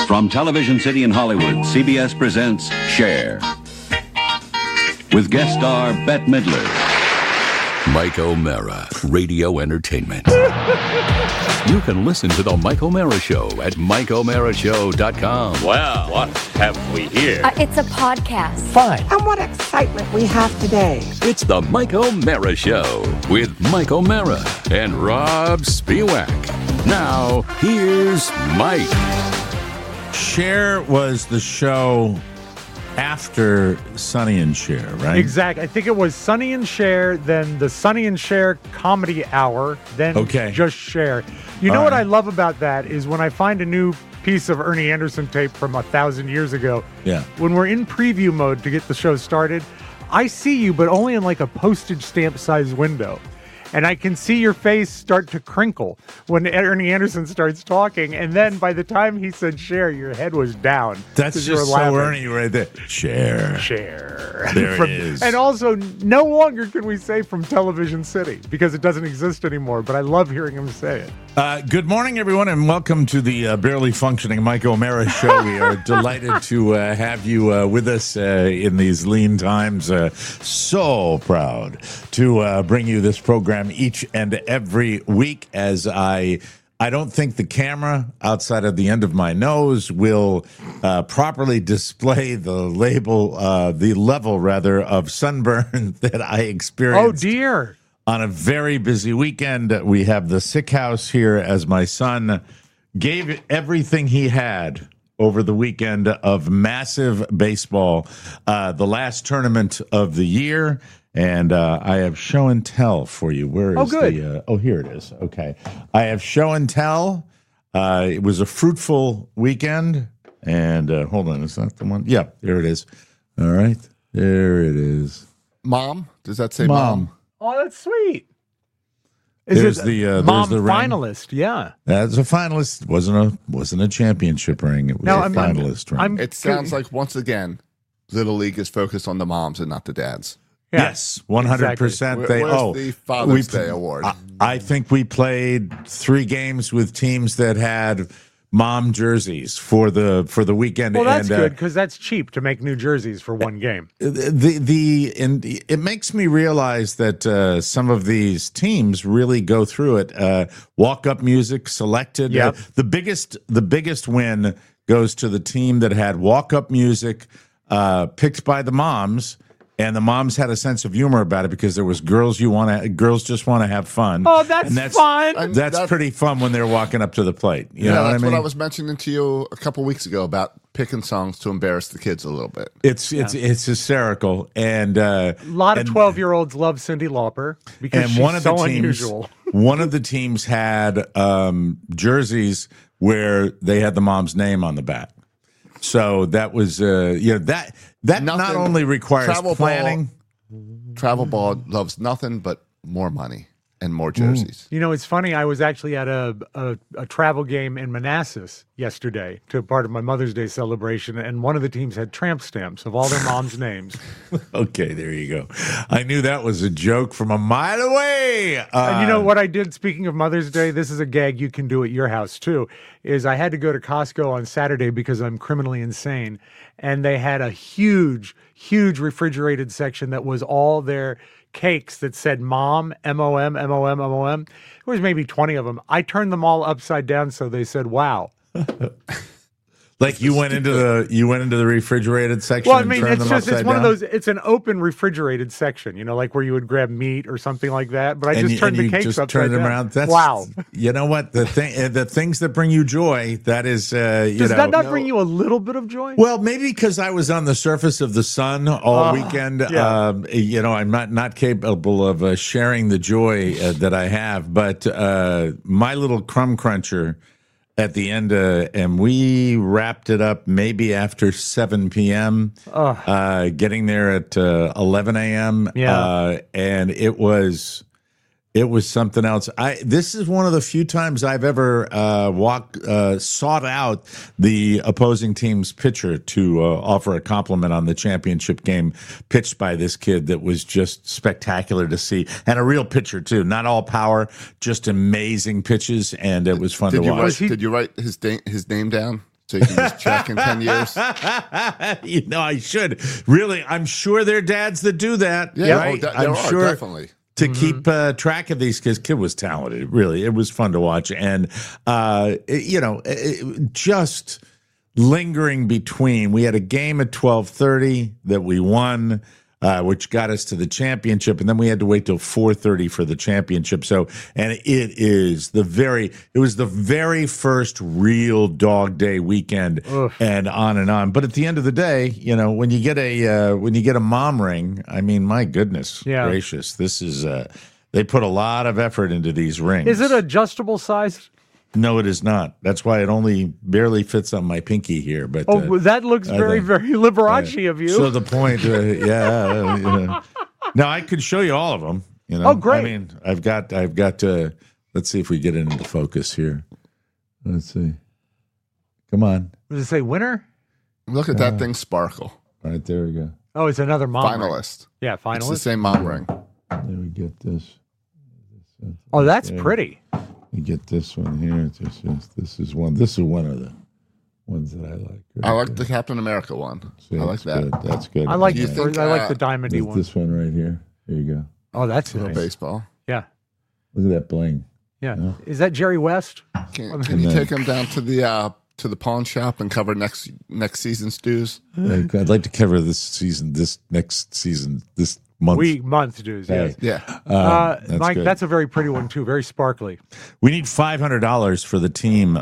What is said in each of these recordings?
From Television City in Hollywood, CBS presents Cher. With guest star Bette Midler. Mike O'Mara, radio entertainment. You can listen to The Mike O'Mara Show at MikeO'MaraShow.com. Well, what have we here? It's a podcast. Fine. And what excitement we have today. It's The Mike O'Mara Show with Mike O'Mara and Rob Spiewak. Now, here's Mike. Cher was the show after Sonny and Cher, right? Exactly. I think it was Sonny and Cher, then the Sonny and Cher comedy hour, then just Cher. You know what I love about that is when I find a new piece of Ernie Anderson tape from 1,000 years ago, when we're in preview mode to get the show started, I see you, but only in like a postage stamp size window. And I can see your face start to crinkle when Ernie Anderson starts talking. And then by the time he said Cher, your head was down. That's just so Ernie right there. Cher. There it is. And also, no longer can we say from Television City because it doesn't exist anymore. But I love hearing him say it. Good morning, everyone, and welcome to the barely functioning Mike O'Mara Show. We are delighted to have you with us in these lean times. So proud to bring you this program each and every week, as I don't think the camera outside of the end of my nose will properly display the level of sunburn that I experienced. Oh, dear. On a very busy weekend. We have the sick house here as my son gave everything he had over the weekend of massive baseball, the last tournament of the year. And I have show and tell for you. Where is here it is. Okay. I have show and tell. It was a fruitful weekend. And hold on, is that the one? Yeah, there it is. All right. There it is. Mom? Does that say mom? Oh, that's sweet. There's the the finalist? Yeah, that's a finalist. Wasn't a championship ring. It was a finalist ring. It sounds like once again, Little League is focused on the moms and not the dads. Yeah. Yes, 100%. Exactly. Where's the Father's Day award? I think we played 3 games with teams that had mom jerseys for the weekend. Well, that's good because that's cheap to make new jerseys for one game. It makes me realize that some of these teams really go through it. Walk-up music selected. Yep. The biggest win goes to the team that had walk-up music picked by the moms. And the moms had a sense of humor about it because there was girls just want to have fun. Oh, that's fun. That's pretty fun when they're walking up to the plate. You know what I mean? That's what I was mentioning to you a couple weeks ago about picking songs to embarrass the kids a little bit. It's hysterical, and a lot of 12-year-olds love Cyndi Lauper because she's so unusual. One of the teams had jerseys where they had the mom's name on the back. So that was that not only requires planning. Travel ball loves nothing but more money and more jerseys. You know, it's funny. I was actually at a travel game in Manassas yesterday to part of my Mother's Day celebration, and one of the teams had tramp stamps of all their moms' names. Okay, there you go. I knew that was a joke from a mile away. And you know what I did, speaking of Mother's Day, this is a gag you can do at your house too, is I had to go to Costco on Saturday because I'm criminally insane, and they had a huge refrigerated section that was all their cakes that said mom, M-O-M, M-O-M, M-O-M. There was maybe 20 of them. I turned them all upside down so they said, wow. Like you went into the refrigerated section. Well, I mean, and it's one of those. It's an open refrigerated section, like where you would grab meat or something like that. But I just turned the cakes upside down. Around. Wow. You know what? The things that bring you joy. That is. Does that not bring you a little bit of joy? Well, maybe because I was on the surface of the sun all weekend. Yeah. I'm not capable of sharing the joy that I have. But my little crumb cruncher at the end, and we wrapped it up maybe after 7 p.m., getting there at 11 a.m., and it was something else. This is one of the few times I've ever sought out the opposing team's pitcher to offer a compliment on the championship game pitched by this kid that was just spectacular to see. And a real pitcher, too. Not all power, just amazing pitches, and it was fun to watch. Did you write his name down? So you can just check in 10 years? I should. Really, I'm sure there are dads that do that. Yeah, right? I'm sure, definitely. To keep track of these kids. Kid was talented. Really, it was fun to watch. And, just lingering between. We had a game at 12:30 that we won, which got us to the championship, and then we had to wait till 4:30 for the championship. So, and it was the very first real dog day weekend, and on. But at the end of the day, when you get a mom ring, I mean, my goodness gracious, this is they put a lot of effort into these rings. Is it adjustable size? No, it is not. That's why it only barely fits on my pinky here. But that looks very, very Liberace of you. So the point, Now I could show you all of them. Oh, great! I mean, I've got. Let's see if we get into focus here. Let's see. Come on. Does it say winner? Look at that thing sparkle. All right, there we go. Oh, it's another mom finalist. Ring. Yeah, finalist. It's the same mom ring. There we get this. Oh, that's pretty. You get this one here. This is one. This is one of the ones that I like. I like the Captain America one. See, I like that. Good. That's good. I like the diamondy one. This one right here. There you go. Oh, that's nice. Baseball. Yeah. Look at that bling. Yeah. Is that Jerry West? Can you take him down to the pawn shop and cover next season's dues? I'd like to cover this next season, this month. Month dues, yes. Yeah. Mike, good. that's a very pretty one, too. Very sparkly. We need $500 for the team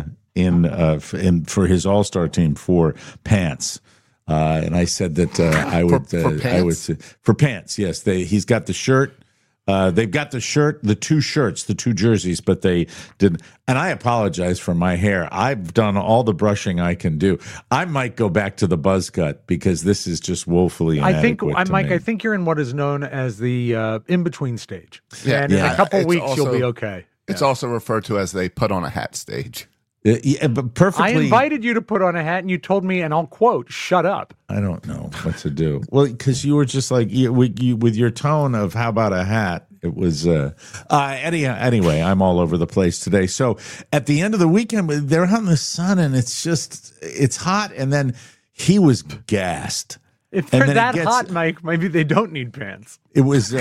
for his all-star team for pants. And I said that I would for pants. Yes, he's got the shirt. They've got the shirt, the two shirts, the two jerseys, but they didn't. And I apologize for my hair. I've done all the brushing I can do. I might go back to the buzz cut because this is just woefully inadequate. I think you're in what is known as the in-between stage. Yeah. And in a couple weeks, you'll be okay. It's also referred to as they put on a hat stage. But perfectly. I invited you to put on a hat, and you told me, and I'll quote, "Shut up." I don't know what to do. Well, because you were just like with your tone of "How about a hat?" It was anyway. I'm all over the place today. So at the end of the weekend, they're out in the sun, and it's hot. And then he was gassed. If they're that hot, Mike, maybe they don't need pants. It was.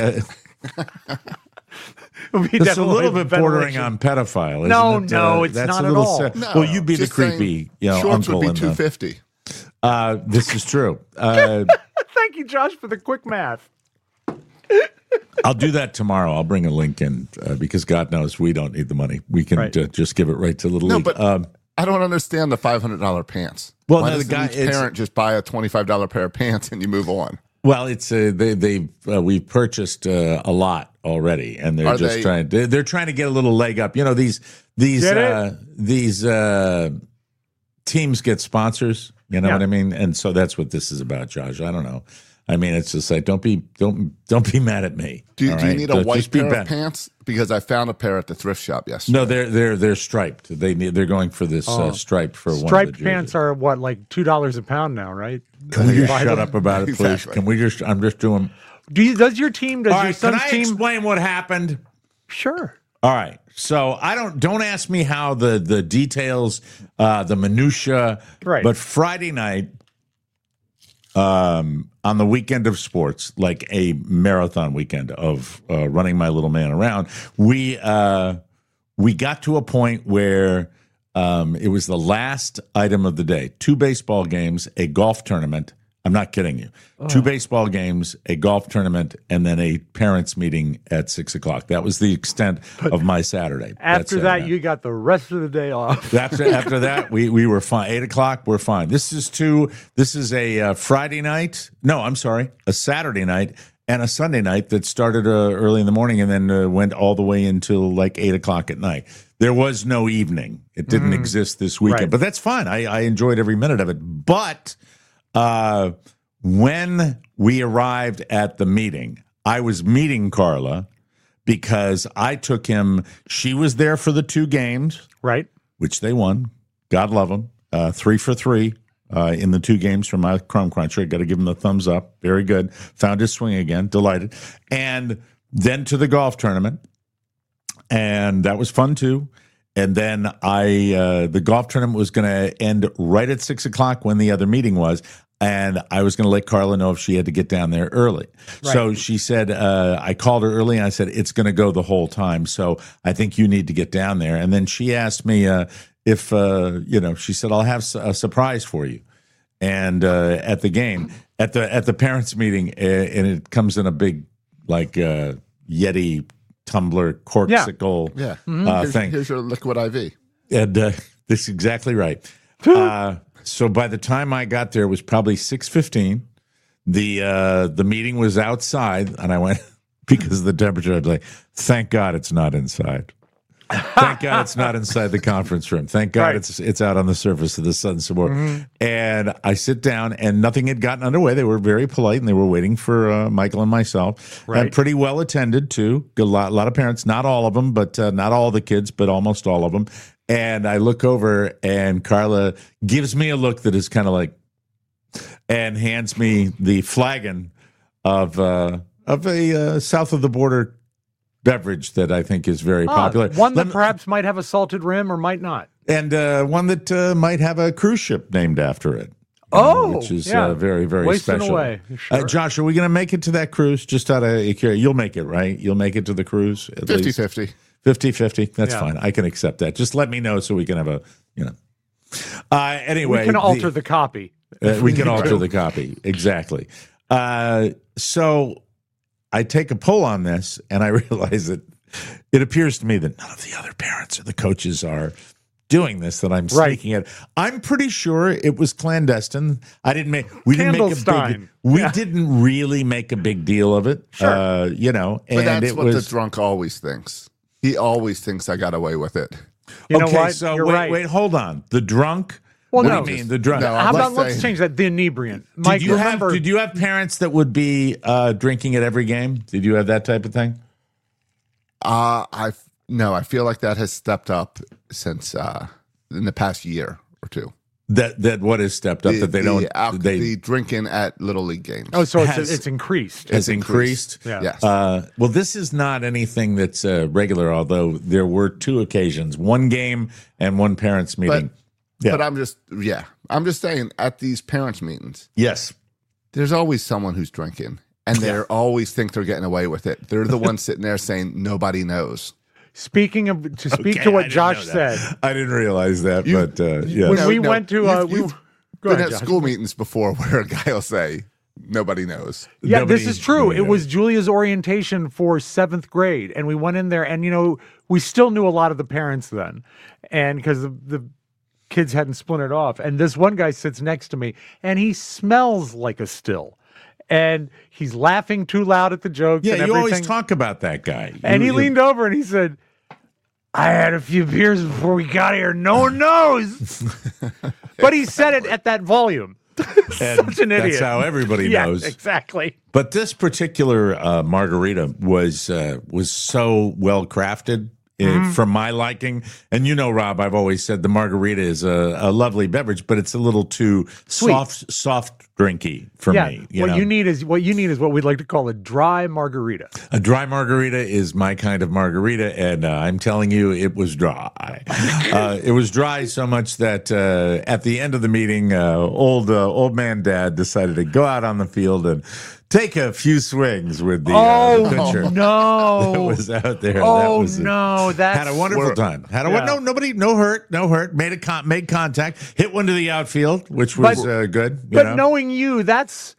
It's a little bit bordering on pedophile, isn't it? No, it's not at all. No, well, you'd be the creepy shorts uncle. Would be $250. This is true. Thank you, Josh, for the quick math. I'll do that tomorrow. I'll bring a link in because God knows we don't need the money. We can just give it right to Little League. But I don't understand the $500 pants. Well, why doesn't each parent just buy a $25 pair of pants and you move on? Well, it's we've purchased a lot already, and they're they're trying to get a little leg up. These teams get sponsors. You know what I mean? And so that's what this is about, Josh. I don't know. I mean, it's just like don't be mad at me. Do you need a white pair of pants? Because I found a pair at the thrift shop yesterday. No, they're striped. They're going for this striped for one. Striped pants are what, like $2 a pound now, right? Can we just shut up about it, please? Exactly. Can we just? I'm just doing. Does your team? Does your son's team? Can I explain what happened? Sure. All right. So don't ask me how the details, the minutia. Right. But Friday night, on the weekend of sports, like a marathon weekend of running my little man around, we got to a point where it was the last item of the day. 2 baseball games, a golf tournament. I'm not kidding you. 2 baseball games, a golf tournament, and then a parents' meeting at 6:00. That was the extent of my Saturday. After that, you got the rest of the day off. After that, we were fine. 8:00, we're fine. This is a Friday night. No, I'm sorry, a Saturday night and a Sunday night that started early in the morning and then went all the way until like 8:00 at night. There was no evening. It didn't exist this weekend, right. But that's fine. I enjoyed every minute of it. But when we arrived at the meeting, I was meeting Carla because I took him. She was there for the 2 games, right? Which they won. God love them. 3 for 3 in the 2 games from my Crumb Cruncher. Got to give him the thumbs up. Very good. Found his swing again. Delighted. And then to the golf tournament. And that was fun, too. And then the golf tournament was going to end right at 6 o'clock when the other meeting was. And I was going to let Carla know if she had to get down there early. Right. So she said, I called her early and I said, it's going to go the whole time. So I think you need to get down there. And then she asked me if, she said, I'll have a surprise for you. And at the game, at the parents' meeting, and it comes in a big, Yeti tumbler corksicle thing. Here's your liquid IV. And that's exactly right. So by the time I got there, it was probably 6:15. The meeting was outside, and I went because of the temperature. I was like, "Thank God it's not inside. Thank God it's not inside the conference room. Thank God it's out on the surface of the sun some more." Mm-hmm. And I sit down, and nothing had gotten underway. They were very polite, and they were waiting for Michael and myself. Right. And pretty well attended too. A lot of parents, not all of them, but not all the kids, but almost all of them. And I look over, and Carla gives me a look that is kind of like, and hands me the flagon of a south of the border beverage that I think is very popular. One that perhaps might have a salted rim or might not, and one that might have a cruise ship named after it. Which is very, very wasting special. Away. Sure. Josh, are we going to make it to that cruise? Just out of curiosity, you'll make it, right? You'll make it to the cruise at 50-50. 50-50. That's fine. I can accept that. Just let me know so we can have anyway. We can alter the copy. We can alter the copy. Exactly. So I take a pull on this, and I realize that it appears to me that none of the other parents or the coaches are doing this, that I'm sneaking it. I'm pretty sure it was clandestine. We didn't make didn't really make a big deal of it. Sure. And but that's what the drunk always thinks. He always thinks I got away with it. You know what? So You're wait, hold on. The drunk. Well, what do you mean the drunk? No, How about let's change that? The inebriant. Mike, did you have parents that would be drinking at every game? Did you have that type of thing? I feel like that has stepped up since in the past year or two. That what has stepped up that they don't the drinking at Little League games. Oh, so it's increased. Has increased. Yeah. Yes. Well, this is not anything that's regular. Although there were two occasions, one game and one parents meeting. But I'm just saying at these parents meetings. Yes. There's always someone who's drinking, and they always think they're getting away with it. They're the ones sitting there saying nobody knows. Speak to what Josh said. I didn't realize that, but when we went to you've been at school meetings before where a guy will say nobody knows. Yeah, this is true. It was Julia's orientation for 7th grade, and we went in there, and we still knew a lot of the parents then, and because the kids hadn't splintered off. And this one guy sits next to me, and he smells like a still. And he's laughing too loud at the jokes. Yeah, and you everything. always talk about that guy. And he leaned over and he said, I had a few beers before we got here. No one knows. But he said it at that volume. Such an idiot. That's how everybody knows. Exactly. But this particular margarita was so well crafted. For my liking. And Rob, I've always said the margarita is a lovely beverage, but it's a little too soft drinky for me. What you need is what we'd like to call a dry margarita. A dry margarita is my kind of margarita, and I'm telling you, it was dry. It was dry so much that at the end of the meeting, old man Dad decided to go out on the field and take a few swings with the pitcher. No, that was out there. That had a wonderful time. No hurt. Made contact. Hit one to the outfield, which was good. But knowing you, that's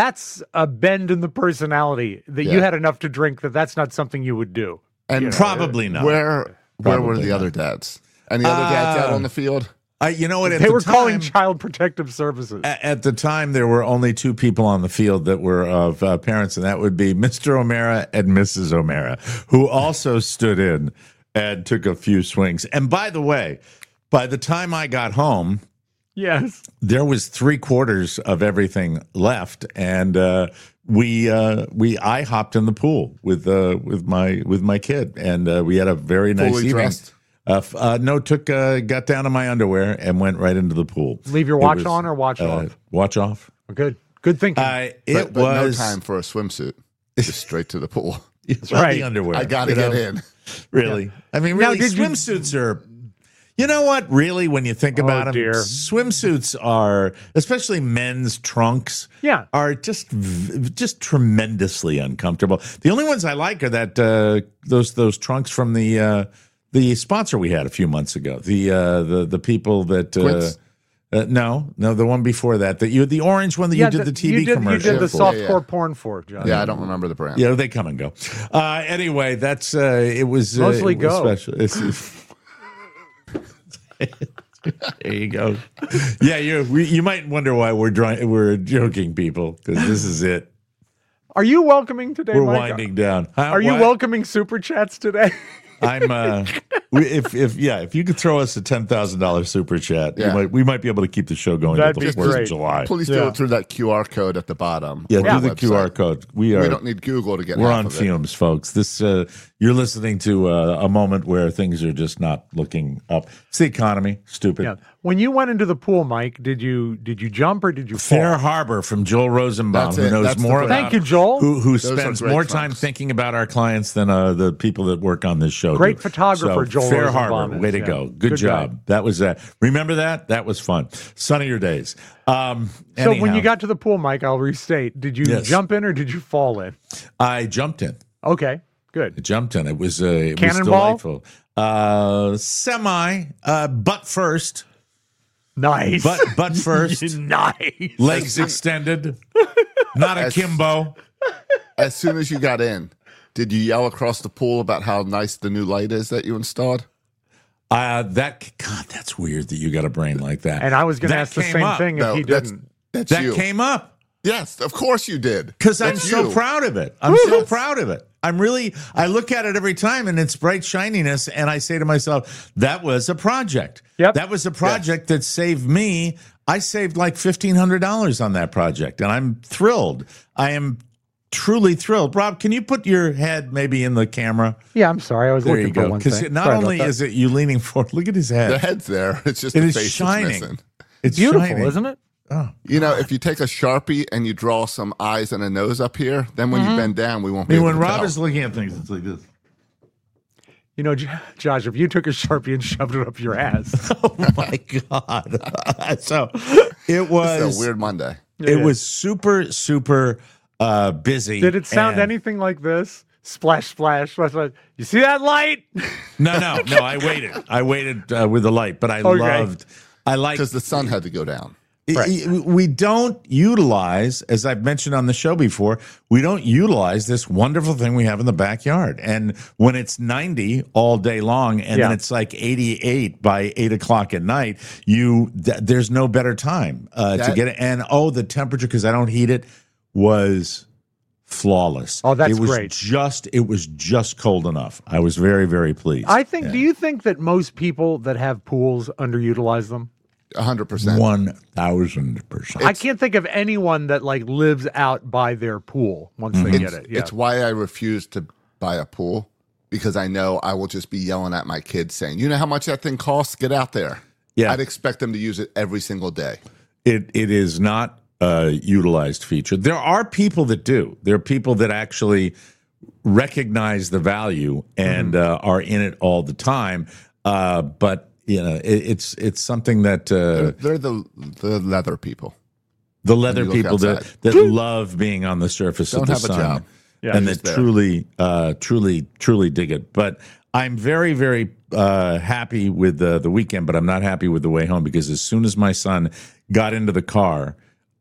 a bend in the personality that you had enough to drink that's not something you would do. And probably not. Where were the other dads? Any other dads out on the field? They were calling Child Protective Services. At the time, there were only two people on the field that were of parents, and that would be Mr. O'Mara and Mrs. O'Mara, who also stood in and took a few swings. And by the way, by the time I got home, yes, there was 3/4 of everything left, and I hopped in the pool with my kid, and we had a very nice Fully evening. Dressed? Got down in my underwear and went right into the pool. Leave your watch on or watch off? Watch off. Good thinking. But no time for a swimsuit. Just straight to the pool. Right. The underwear. I got to get in. Really? I mean, really, swimsuits are You know what? Really, when you think about them, dear. swimsuits are, especially men's trunks, are just tremendously uncomfortable. The only ones I like are that those trunks from the sponsor we had a few months ago. The people that. No, the one before that. The orange one that you did the TV commercial. You did the softcore porn for, John. Yeah, I don't remember the brand. Yeah, they come and go. Anyway, that's it was mostly it was go. Special. There you go. Yeah, you might wonder why we're joking, people, because this is it. Are you welcoming today? We're Mike? winding down. Are you welcoming super chats today? I'm if you could throw us a $10,000 super chat, we might be able to keep the show going until the 1st of July. Please do it through that QR code at the bottom. Yeah, do the QR code. We don't need Google to get. We're on fumes, folks. This you're listening to a moment where things are just not looking up. It's the economy, stupid. Yeah. When you went into the pool, Mike, did you jump or did you fall? Fair Harbor from Joel Rosenbaum, who knows more about. Thank you, Joel. Who spends more time thinking about our clients than the people that work on this show. Great photographer, Joel Fair Rosenbaum. Harbor, way to go. Good job. That was remember that? That was fun. Sunnier days. So when you got to the pool, Mike, I'll restate. Did you jump in or did you fall in? I jumped in. Okay, good. I jumped in. It was delightful. Semi, butt first. Nice. Butt first. Nice. Legs extended. Not a Kimbo. As soon as you got in, did you yell across the pool about how nice the new light is that you installed? That's weird that you got a brain like that. And I was going to ask the same thing if he didn't. That came up. Yes, of course you did. Because I'm so proud of it. I look at it every time and it's bright shininess, and I say to myself, that was a project. Yep. That was a project that saved me. I saved like $1,500 on that project, and I'm thrilled. I am truly thrilled. Rob, can you put your head maybe in the camera? Yeah, I'm sorry. I was looking for one thing. Because not only is it you leaning forward, look at his head. The head's there. It's just the face shining. that's missing. It's beautiful, isn't it? Oh, if you take a Sharpie and you draw some eyes and a nose up here, then when you bend down, we won't be able when to Rob tell. is looking at things, it's like this. Josh, if you took a Sharpie and shoved it up your ass. Oh, my God. So it was It's a weird Monday. It was super, super busy. Did it sound anything like this? Splash, splash, splash, splash. You see that light? No. I waited with the light, but I liked because the sun had to go down. Right. We don't utilize, as I've mentioned on the show before, we don't utilize this wonderful thing we have in the backyard. And when it's 90 all day long, and then it's like 88 by 8 o'clock at night, there's no better time to get it. And the temperature, because I don't heat it, was flawless. Oh, that's great. It was just cold enough. I was very, very pleased. Do you think that most people that have pools underutilize them? 100%. 1,000%. I can't think of anyone that lives out by their pool once they get it. Yeah. It's why I refuse to buy a pool, because I know I will just be yelling at my kids saying, you know how much that thing costs? Get out there. Yeah. I'd expect them to use it every single day. It is not a utilized feature. There are people that do. There are people that actually recognize the value and are in it all the time. But it's something that they're the leather people. The leather people that love being on the surface of the sun. Don't have a job. Yeah, and that truly dig it. But I'm very, very happy with the weekend, but I'm not happy with the way home, because as soon as my son got into the car,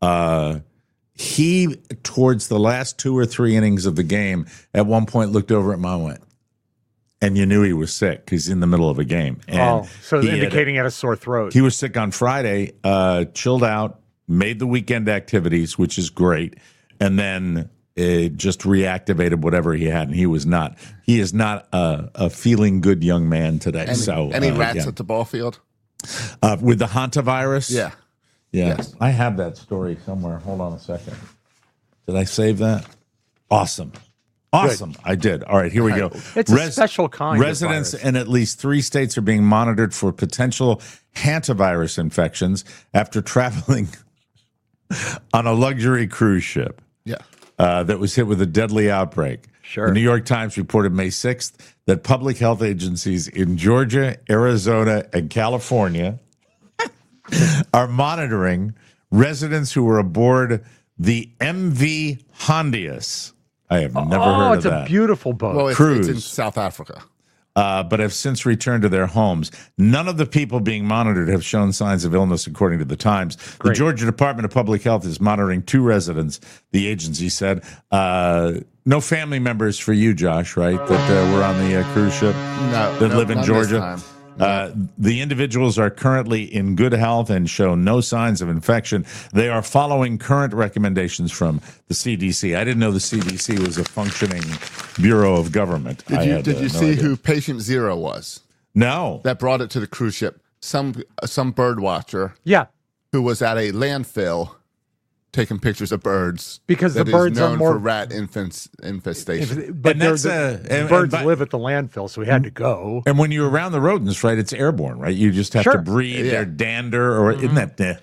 he, towards the last 2 or 3 innings of the game, at one point looked over at Mom and went, and you knew he was sick because he's in the middle of a game. And so indicating he had a sore throat. He was sick on Friday, chilled out, made the weekend activities, which is great, and then just reactivated whatever he had, and he is not a feeling good young man today. Any rats at the ball field? With the hantavirus? Yeah. Yes. I have that story somewhere. Hold on a second. Did I save that? Awesome. Good. I did. All right, here we go. It's a special kind residents of virus. in at least 3 states are being monitored for potential hantavirus infections after traveling on a luxury cruise ship. Yeah. That was hit with a deadly outbreak. Sure. The New York Times reported May 6th that public health agencies in Georgia, Arizona, and California are monitoring residents who were aboard the MV Hondius. I have never heard of that. Oh, it's a beautiful boat. Well, it's in South Africa. But have since returned to their homes. None of the people being monitored have shown signs of illness, according to the Times. Great. The Georgia Department of Public Health is monitoring 2 residents, the agency said. No family members for you, Josh, right, that were on the cruise ship that live in Georgia? The individuals are currently in good health and show no signs of infection. They are following current recommendations from the CDC. I didn't know the CDC was a functioning bureau of government. Did you see who patient 0 was? No. That brought it to the cruise ship. Some bird watcher. Yeah. Who was at a landfill taking pictures of birds because the that birds is known are more for rat infestation. But birds live at the landfill, so we had to go. And when you're around the rodents, right, it's airborne, right? You just have to breathe their dander, or isn't that?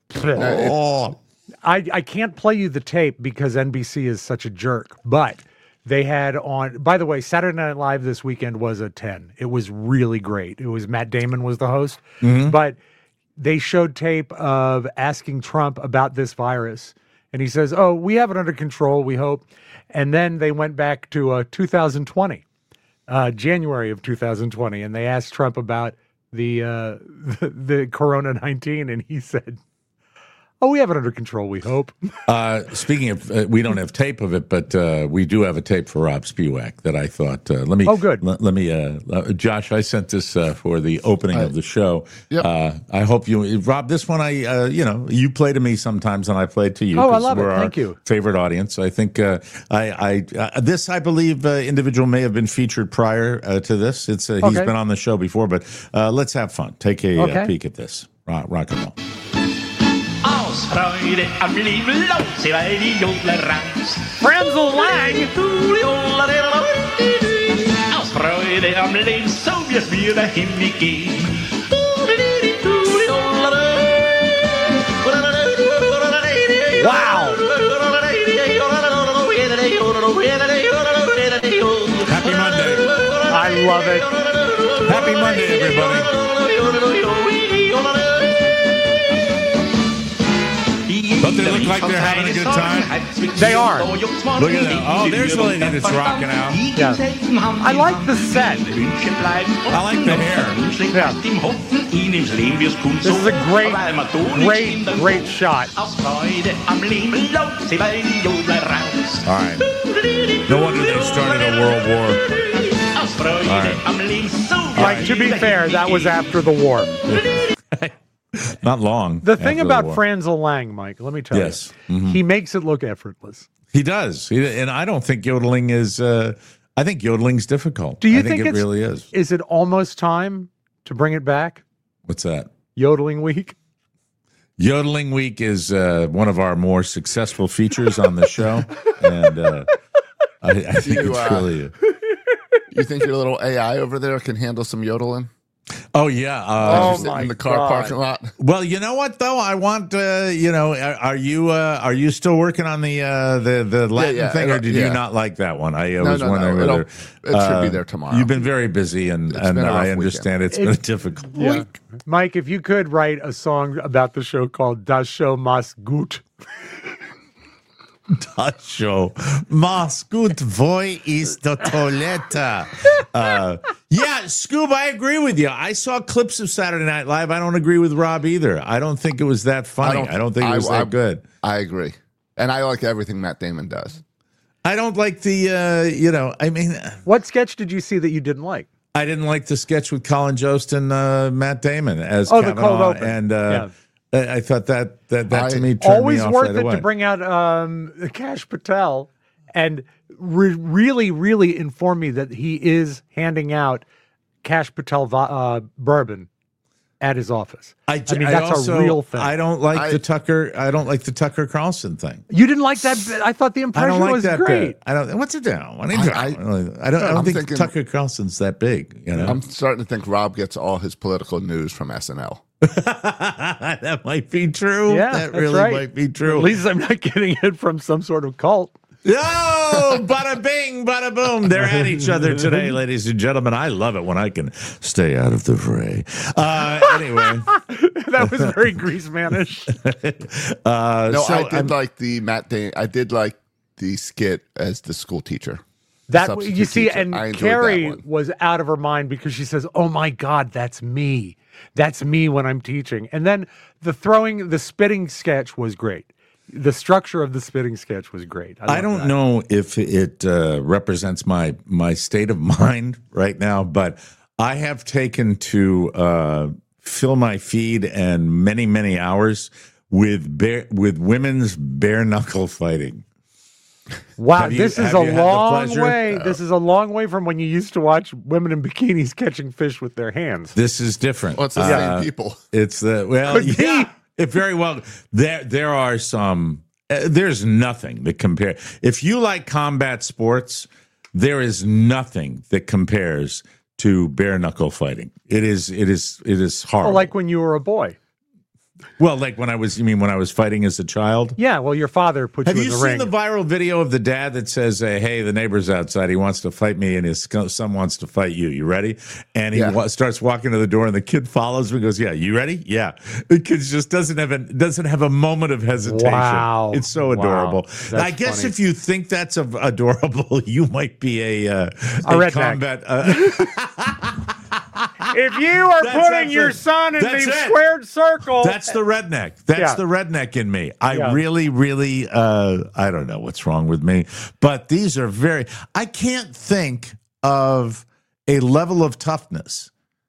I can't play you the tape because NBC is such a jerk, but they had on. By the way, Saturday Night Live this weekend was a 10. It was really great. It was Matt Damon was the host, but they showed tape of asking Trump about this virus. And he says, oh, we have it under control, we hope. And then they went back to 2020, January of 2020. And they asked Trump about the Corona-19. And he said, oh, we have it under control, we hope. Speaking of, we don't have tape of it, but we do have a tape for Rob Spewak that I thought, let me, Josh, I sent this for the opening of the show. Yep. I hope you, Rob, this one you play to me sometimes and I play to you. Oh, I love it. We're Thank our you. favorite audience. I think this, I believe, individual may have been featured prior to this. He's been on the show before, but let's have fun. Take a peek at this. Rock and roll. Freude am Leben laut, sie weil die Jodler raus. Frenzl Lang! Aus Freude am Leben, so wird's mir dahin gehen. Wow! Happy Monday. I love it. Happy Monday, everybody. Don't they look like they're having a good time? They are. Look at that. Oh, there's a lady that's rocking out. Yeah. I like the set. I like the hair. Yeah. This is a great shot. All right. No wonder they started a world war. All right. Like, to be fair, that was after the war. Not long. The thing about Frenzl Lang, Mike, let me tell you, he makes it look effortless. He does. And I don't think yodeling is, I think yodeling's difficult. Do you I think it really is? Is it almost time to bring it back? What's that? Yodeling Week? Yodeling Week is one of our more successful features on the show. And I think it's really... You think your little AI over there can handle some yodeling? Oh yeah! In the car parking lot. Well, you know what though? I want are you still working on the Latin thing, or did you not like that one? I was wondering whether it should be there tomorrow. You've been very busy, and I understand it's been a difficult week. Mike, if you could write a song about the show called "Das Show Mach's Gut." Das Show mach's gut. Wo ist die Toilette? Yeah, Scoob, I agree with you. I saw clips of Saturday Night Live. I don't agree with Rob either. I don't think it was that funny. I don't think it was that good. I agree. And I like everything Matt Damon does. I don't like the, What sketch did you see that you didn't like? I didn't like the sketch with Colin Jost and Matt Damon as Kavanaugh, the cold open. And I thought that to me turned always me off worth right it away. to bring out Kash Patel and really inform me that he is handing out Kash Patel bourbon at his office. I mean, that's a real thing. I don't like the Tucker Carlson thing. You didn't like that bit? I thought the impression was great. I don't. What's it down? I don't think Tucker Carlson's that big. You know, I'm starting to think Rob gets all his political news from SNL. That might be true. Yeah, that really might be true. At least I'm not getting it from some sort of cult. Oh, bada bing, bada boom. They're at each other today, ladies and gentlemen. I love it when I can stay out of the fray. Anyway. That was very Greasemanish. I did like the Matt Damon. I did like the skit as the school teacher. That you see, teacher. And Carrie was out of her mind because she says, "Oh my God, that's me. That's me when I'm teaching." And then the spitting sketch was great. The structure of the spitting sketch was great. I don't know if it represents my state of mind right now, but I have taken to fill my feed and many, many hours with women's bare knuckle fighting. Wow, this is a long way. This is a long way from when you used to watch women in bikinis catching fish with their hands. This is different. Well, it's the same people. It's it very well. There are some. There's nothing that compares. If you like combat sports, there is nothing that compares to bare knuckle fighting. It is horrible. Well, like when you were a boy. Well, like when I was fighting as a child? Yeah, well, your father put you in the ring. Have you seen the viral video of the dad that says, hey, the neighbor's outside. He wants to fight me, and his son wants to fight you. You ready? And he starts walking to the door, and the kid follows him and goes, yeah, you ready? Yeah. The kid just doesn't have a moment of hesitation. Wow. It's so adorable. I guess funny. If you think that's adorable, you might be a combat... If you are putting your son in the squared circle... That's the redneck. That's the redneck in me. I really, really, I don't know what's wrong with me. But these are I can't think of a level of toughness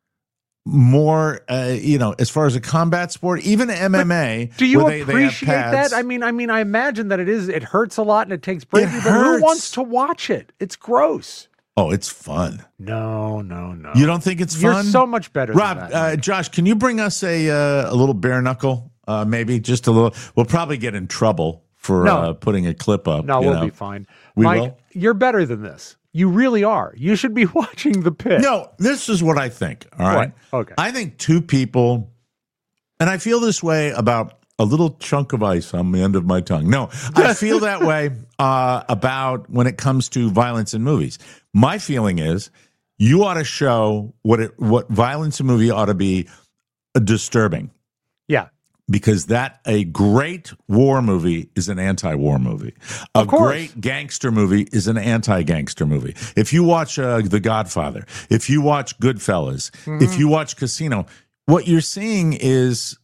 more, as far as a combat sport, even MMA. But do you appreciate that? I mean, I imagine that it hurts a lot and it takes bravery, but who wants to watch it? It's gross. Oh, it's fun. No. You don't think it's fun? You're so much better Rob, than that. Josh, can you bring us a little bare knuckle? Maybe just a little. We'll probably get in trouble for putting a clip up. No, we'll be fine. Mike, you're better than this. You really are. You should be watching The Pit. No, this is what I think. All right. What? Okay. I think two people, and I feel this way about a little chunk of ice on the end of my tongue. No, I feel that way about when it comes to violence in movies. My feeling is you ought to show what violence in a movie ought to be disturbing. Yeah. Because a great war movie is an anti-war movie. A great gangster movie is an anti-gangster movie. If you watch The Godfather, if you watch Goodfellas, if you watch Casino, what you're seeing is,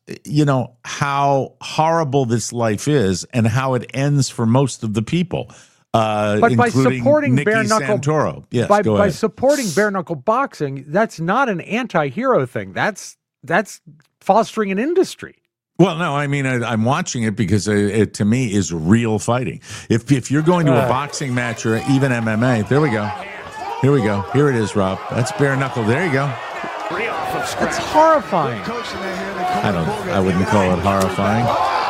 how horrible this life is and how it ends for most of the people. But by supporting bare knuckle Santoro. Yes, by supporting bare knuckle boxing, that's not an anti-hero thing. That's fostering an industry. Well, no, I mean, I'm watching it because it to me is real fighting. If you're going to a boxing match or even MMA, there we go. Here we go. Here it is, Rob. That's bare knuckle. There you go. That's horrifying. I wouldn't call it horrifying.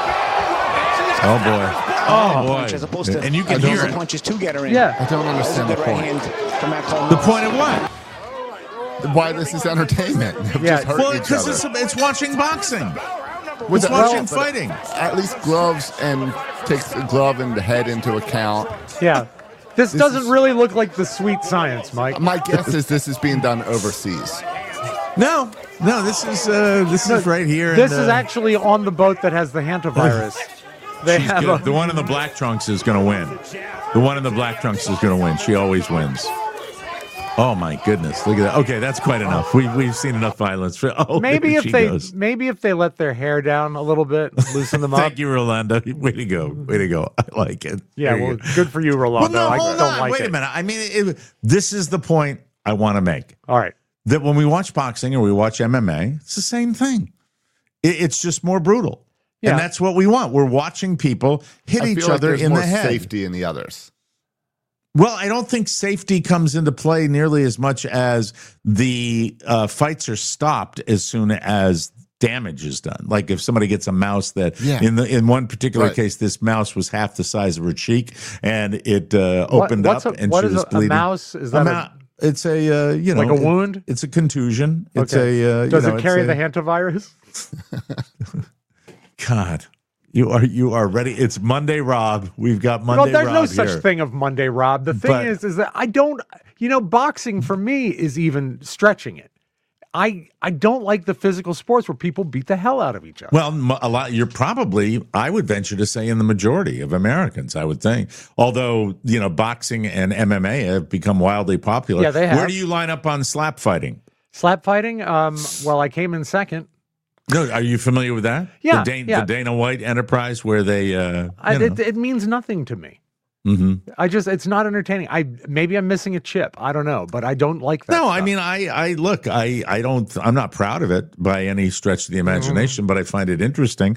Oh boy. Oh boy. And you can hear it. Punches to get her in. Yeah. I don't understand the point. The point of what? Why this is entertainment. Well, because it's watching boxing. It's watching fighting. At least gloves and takes the glove and the head into account. Yeah. This doesn't really look like the sweet science, Mike. My guess is this is being done overseas. No, this is right here. This is actually on the boat that has the hantavirus. The one in the black trunks is going to win. The one in the black trunks is going to win. She always wins. Oh my goodness! Look at that. Okay, that's quite enough. We've seen enough violence. Maybe if they let their hair down a little bit, loosen them up. Thank you, Rolando. Way to go. I like it. Yeah, good for you, Rolando. Well, no, hold on. Like Wait a minute. I mean, this is the point I want to make. All right. That when we watch boxing or we watch MMA, it's the same thing. It's just more brutal. Yeah. And that's what we want. We're watching people hit each other in the head. Safety in the others. Well, I don't think safety comes into play nearly as much as the fights are stopped as soon as damage is done. Like if somebody gets a mouse that, in one particular case, this mouse was half the size of her cheek, and it opened up, and she was bleeding. A mouse? Is that it's a like a wound? It's a contusion. Okay. It's Does it carry the hantavirus? God. You are ready. It's Monday, Rob. We've got Monday, Rob. Rob. There's no here. such thing of Monday, Rob. The thing is that I don't. Boxing for me is even stretching it. I don't like the physical sports where people beat the hell out of each other. Well, a lot. You're probably, I would venture to say, in the majority of Americans, I would think. Although, boxing and MMA have become wildly popular. Yeah, they have. Where do you line up on slap fighting? Slap fighting? Well, I came in second. No, are you familiar with that? Yeah, the Dana White enterprise where they, it means nothing to me. Mm-hmm. It's not entertaining. Maybe I'm missing a chip. I don't know, but I don't like that. No, stuff. I mean, I'm not proud of it by any stretch of the imagination, but I find it interesting,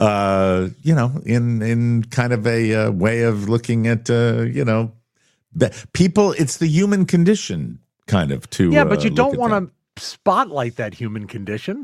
in kind of a way of looking at, people, it's the human condition kind of to. Yeah, but you don't want to spotlight that human condition.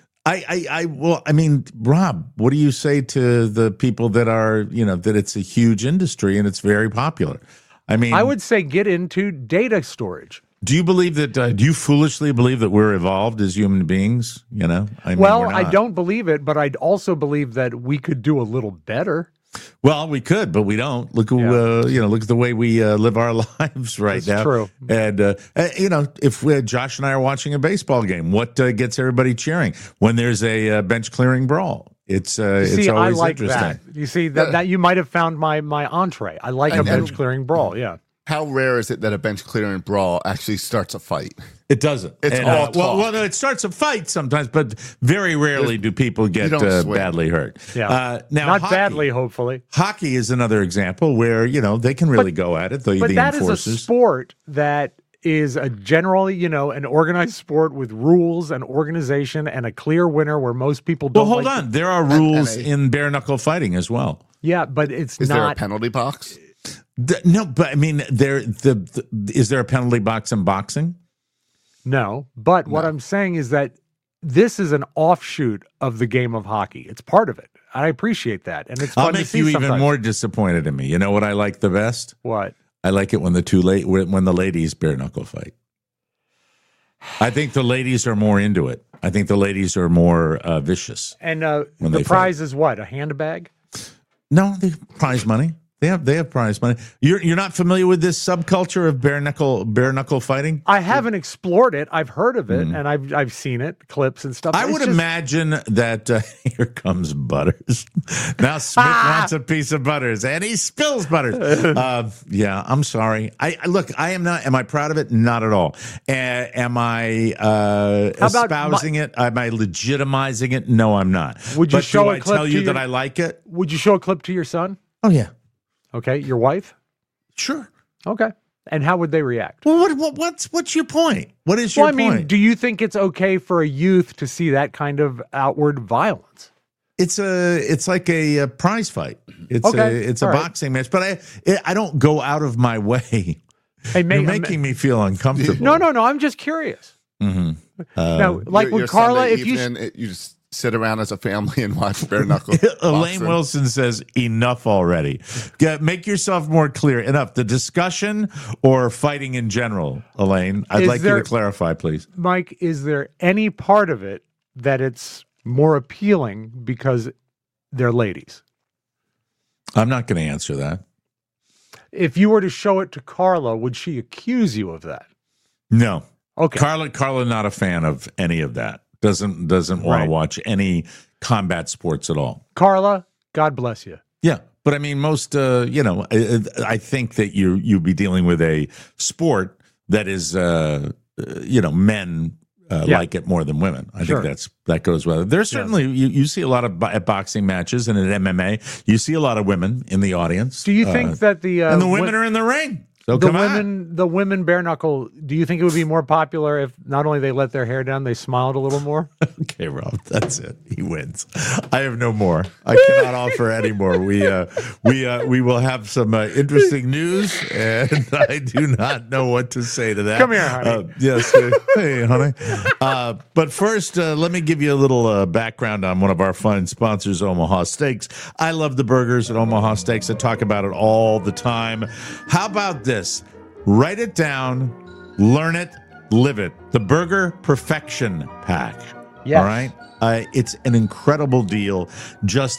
Rob, what do you say to the people that are, that it's a huge industry and it's very popular? I mean, I would say get into data storage. Do you believe that, do you foolishly believe that we're evolved as human beings? I don't believe it, but I'd also believe that we could do a little better. Well, we could, but we don't. Look at the way we live our lives right now. True. And if Josh and I are watching a baseball game, what gets everybody cheering when there's a bench clearing brawl? It's always I like interesting. That. You see that you might have found my entree. I like a bench clearing brawl. Yeah. How rare is it that a bench clearing brawl actually starts a fight? It doesn't. It's all talk. No, it starts a fight sometimes, but very rarely do people get badly hurt. Yeah, now not hockey, badly, hopefully. Hockey is another example where they can really go at it. But that is a sport that is a generally, an organized sport with rules and organization and a clear winner where most people don't. Well, hold on. There are rules in bare knuckle fighting as well. Yeah, but it's not. Is there a penalty box? No, but I mean, is there a penalty box in boxing? No, but what I'm saying is that this is an offshoot of the game of hockey. It's part of it. I appreciate that, and it's fun to see. I'll make you sometimes. even more disappointed in me. You know what I like the best? What? I like it when the ladies bare knuckle fight. I think the ladies are more into it. I think the ladies are more vicious. And the prize is what? A handbag? No, the prize money. They have prize money. You're not familiar with this subculture of bare knuckle fighting? I haven't explored it. I've heard of it, and I've seen it, clips and stuff. I would imagine that here comes Butters. Now Smith wants a piece of Butters, and he spills Butters. Yeah, I'm sorry. I am not. Am I proud of it? Not at all. Am I espousing it? Am I legitimizing it? No, I'm not. Would you show a clip? Tell you that I like it? Would you show a clip to your son? Oh yeah. Okay, your wife? Sure. Okay. And how would they react? Well, what's your point? What is your point? I mean, do you think it's okay for a youth to see that kind of outward violence? It's like a prize fight. It's a boxing match, but I don't go out of my way. Hey, you're making me feel uncomfortable. No. I'm just curious. Mm-hmm. Now, like with Carla, if you just sit around as a family and watch bare knuckle. Elaine Wilson says, enough already. Make yourself more clear. Enough. The discussion or fighting in general, Elaine? I'd like you to clarify, please. Mike, is there any part of it that it's more appealing because they're ladies? I'm not going to answer that. If you were to show it to Carla, would she accuse you of that? No. Okay. Carla, not a fan of any of that. Doesn't want to watch any combat sports at all. Carla, God bless you. Yeah, but I mean, most I think that you'd be dealing with a sport that is men like it more than women. I think that goes well. There's certainly you see a lot of at boxing matches and at MMA. You see a lot of women in the audience. Do you think that and the women are in the ring? So the women bare knuckle, do you think it would be more popular if not only they let their hair down, they smiled a little more? Okay, Rob, that's it. He wins. I have no more. I cannot offer any more. We will have some interesting news, and I do not know what to say to that. Come here, honey. Yes. Hey, honey. But first, let me give you a little background on one of our fine sponsors, Omaha Steaks. I love the burgers at Omaha Steaks. I talk about it all the time. How about this? Write it down, learn it, live it. The Burger Perfection Pack. Yes. All right. It's an incredible deal. Just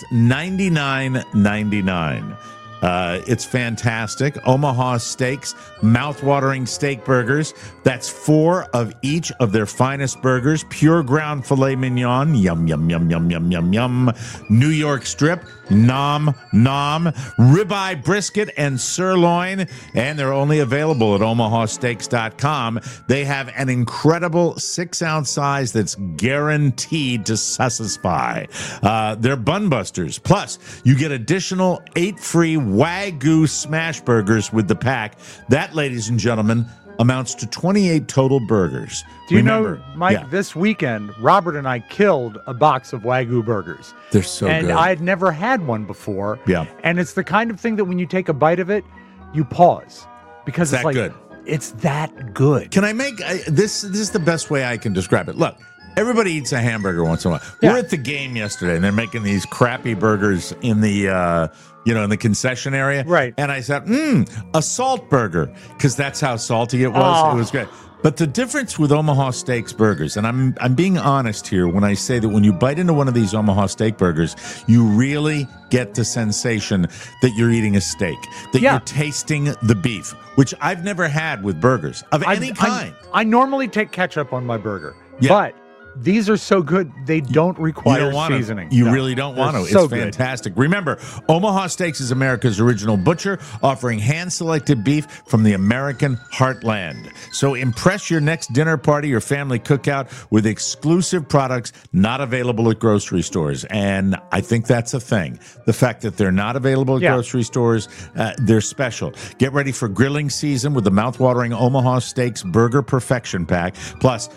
$99.99. It's fantastic. Omaha Steaks, mouth-watering steak burgers. That's 4 of each of their finest burgers. Pure ground filet mignon. Yum, yum, yum, yum, yum, yum, yum. New York strip. Nom, nom. Ribeye brisket and sirloin. And they're only available at omahasteaks.com. They have an incredible 6-ounce size that's guaranteed to satisfy. They're bun busters. Plus, you get additional 8 free Wagyu smash burgers with the pack. That, ladies and gentlemen, amounts to 28 total burgers. Do you know, Mike, this weekend, Robert and I killed a box of Wagyu burgers. They're so good. And I had never had one before. Yeah. And it's the kind of thing that when you take a bite of it, you pause. Because it's that like, good. It's that good. Can I make this is the best way I can describe it. Look, everybody eats a hamburger once in a while. Yeah. We're at the game yesterday, and they're making these crappy burgers in the in the concession area. Right. And I said, a salt burger, because that's how salty it was. Oh. It was great. But the difference with Omaha Steaks burgers, and I'm being honest here when I say that when you bite into one of these Omaha Steak burgers, you really get the sensation that you're eating a steak, that you're tasting the beef, which I've never had with burgers of any kind. I normally take ketchup on my burger, Yeah. but these are so good, they don't require seasoning. You really don't want to. So It's fantastic. Remember, Omaha Steaks is America's original butcher, offering hand-selected beef from the American heartland. So impress your next dinner party or family cookout with exclusive products not available at grocery stores. And I think that's a thing. The fact that they're not available at grocery stores, they're special. Get ready for grilling season with the mouth-watering Omaha Steaks Burger Perfection Pack, plus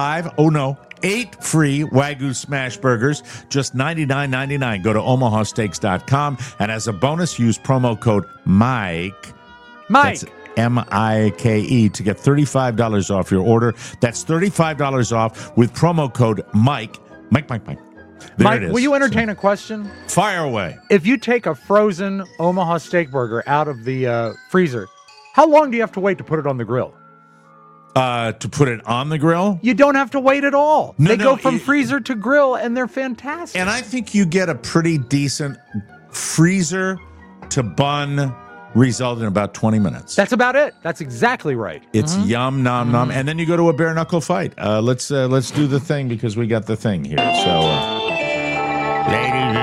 8 free Wagyu smash burgers, just $99.99. Go to omahasteaks.com, and as a bonus, use promo code MIKE. That's MIKE to get $35 off your order. That's $35 off with promo code MIKE. Mike. There Mike, it is. will you entertain a question? Fire away. If you take a frozen Omaha steak burger out of the freezer, how long do you have to wait to put it on the grill? To put it on the grill? You don't have to wait at all. They go from you- freezer to grill, and they're fantastic. And I think you get a pretty decent freezer to bun result in about 20 minutes. That's about it. That's exactly right. It's yum, nom, nom. And then you go to a bare knuckle fight. Let's do the thing because we got the thing here. So, ladies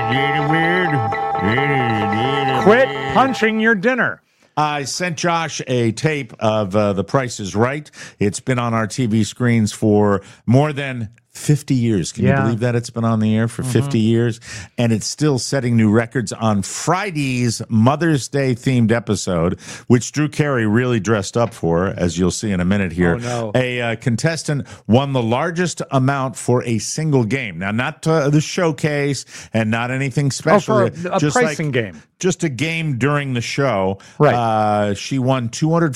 and gentlemen, Quit punching your dinner. I sent Josh a tape of The Price is Right. It's been on our TV screens for more than 50 years. Can you believe that? It's been on the air for 50 years, and it's still setting new records on Friday's Mother's Day themed episode, which Drew Carey really dressed up for, as you'll see in a minute here. Oh, no. A contestant won the largest amount for a single game. Now, not the showcase and not anything special. For a pricing game. Just a game during the show. Right. She won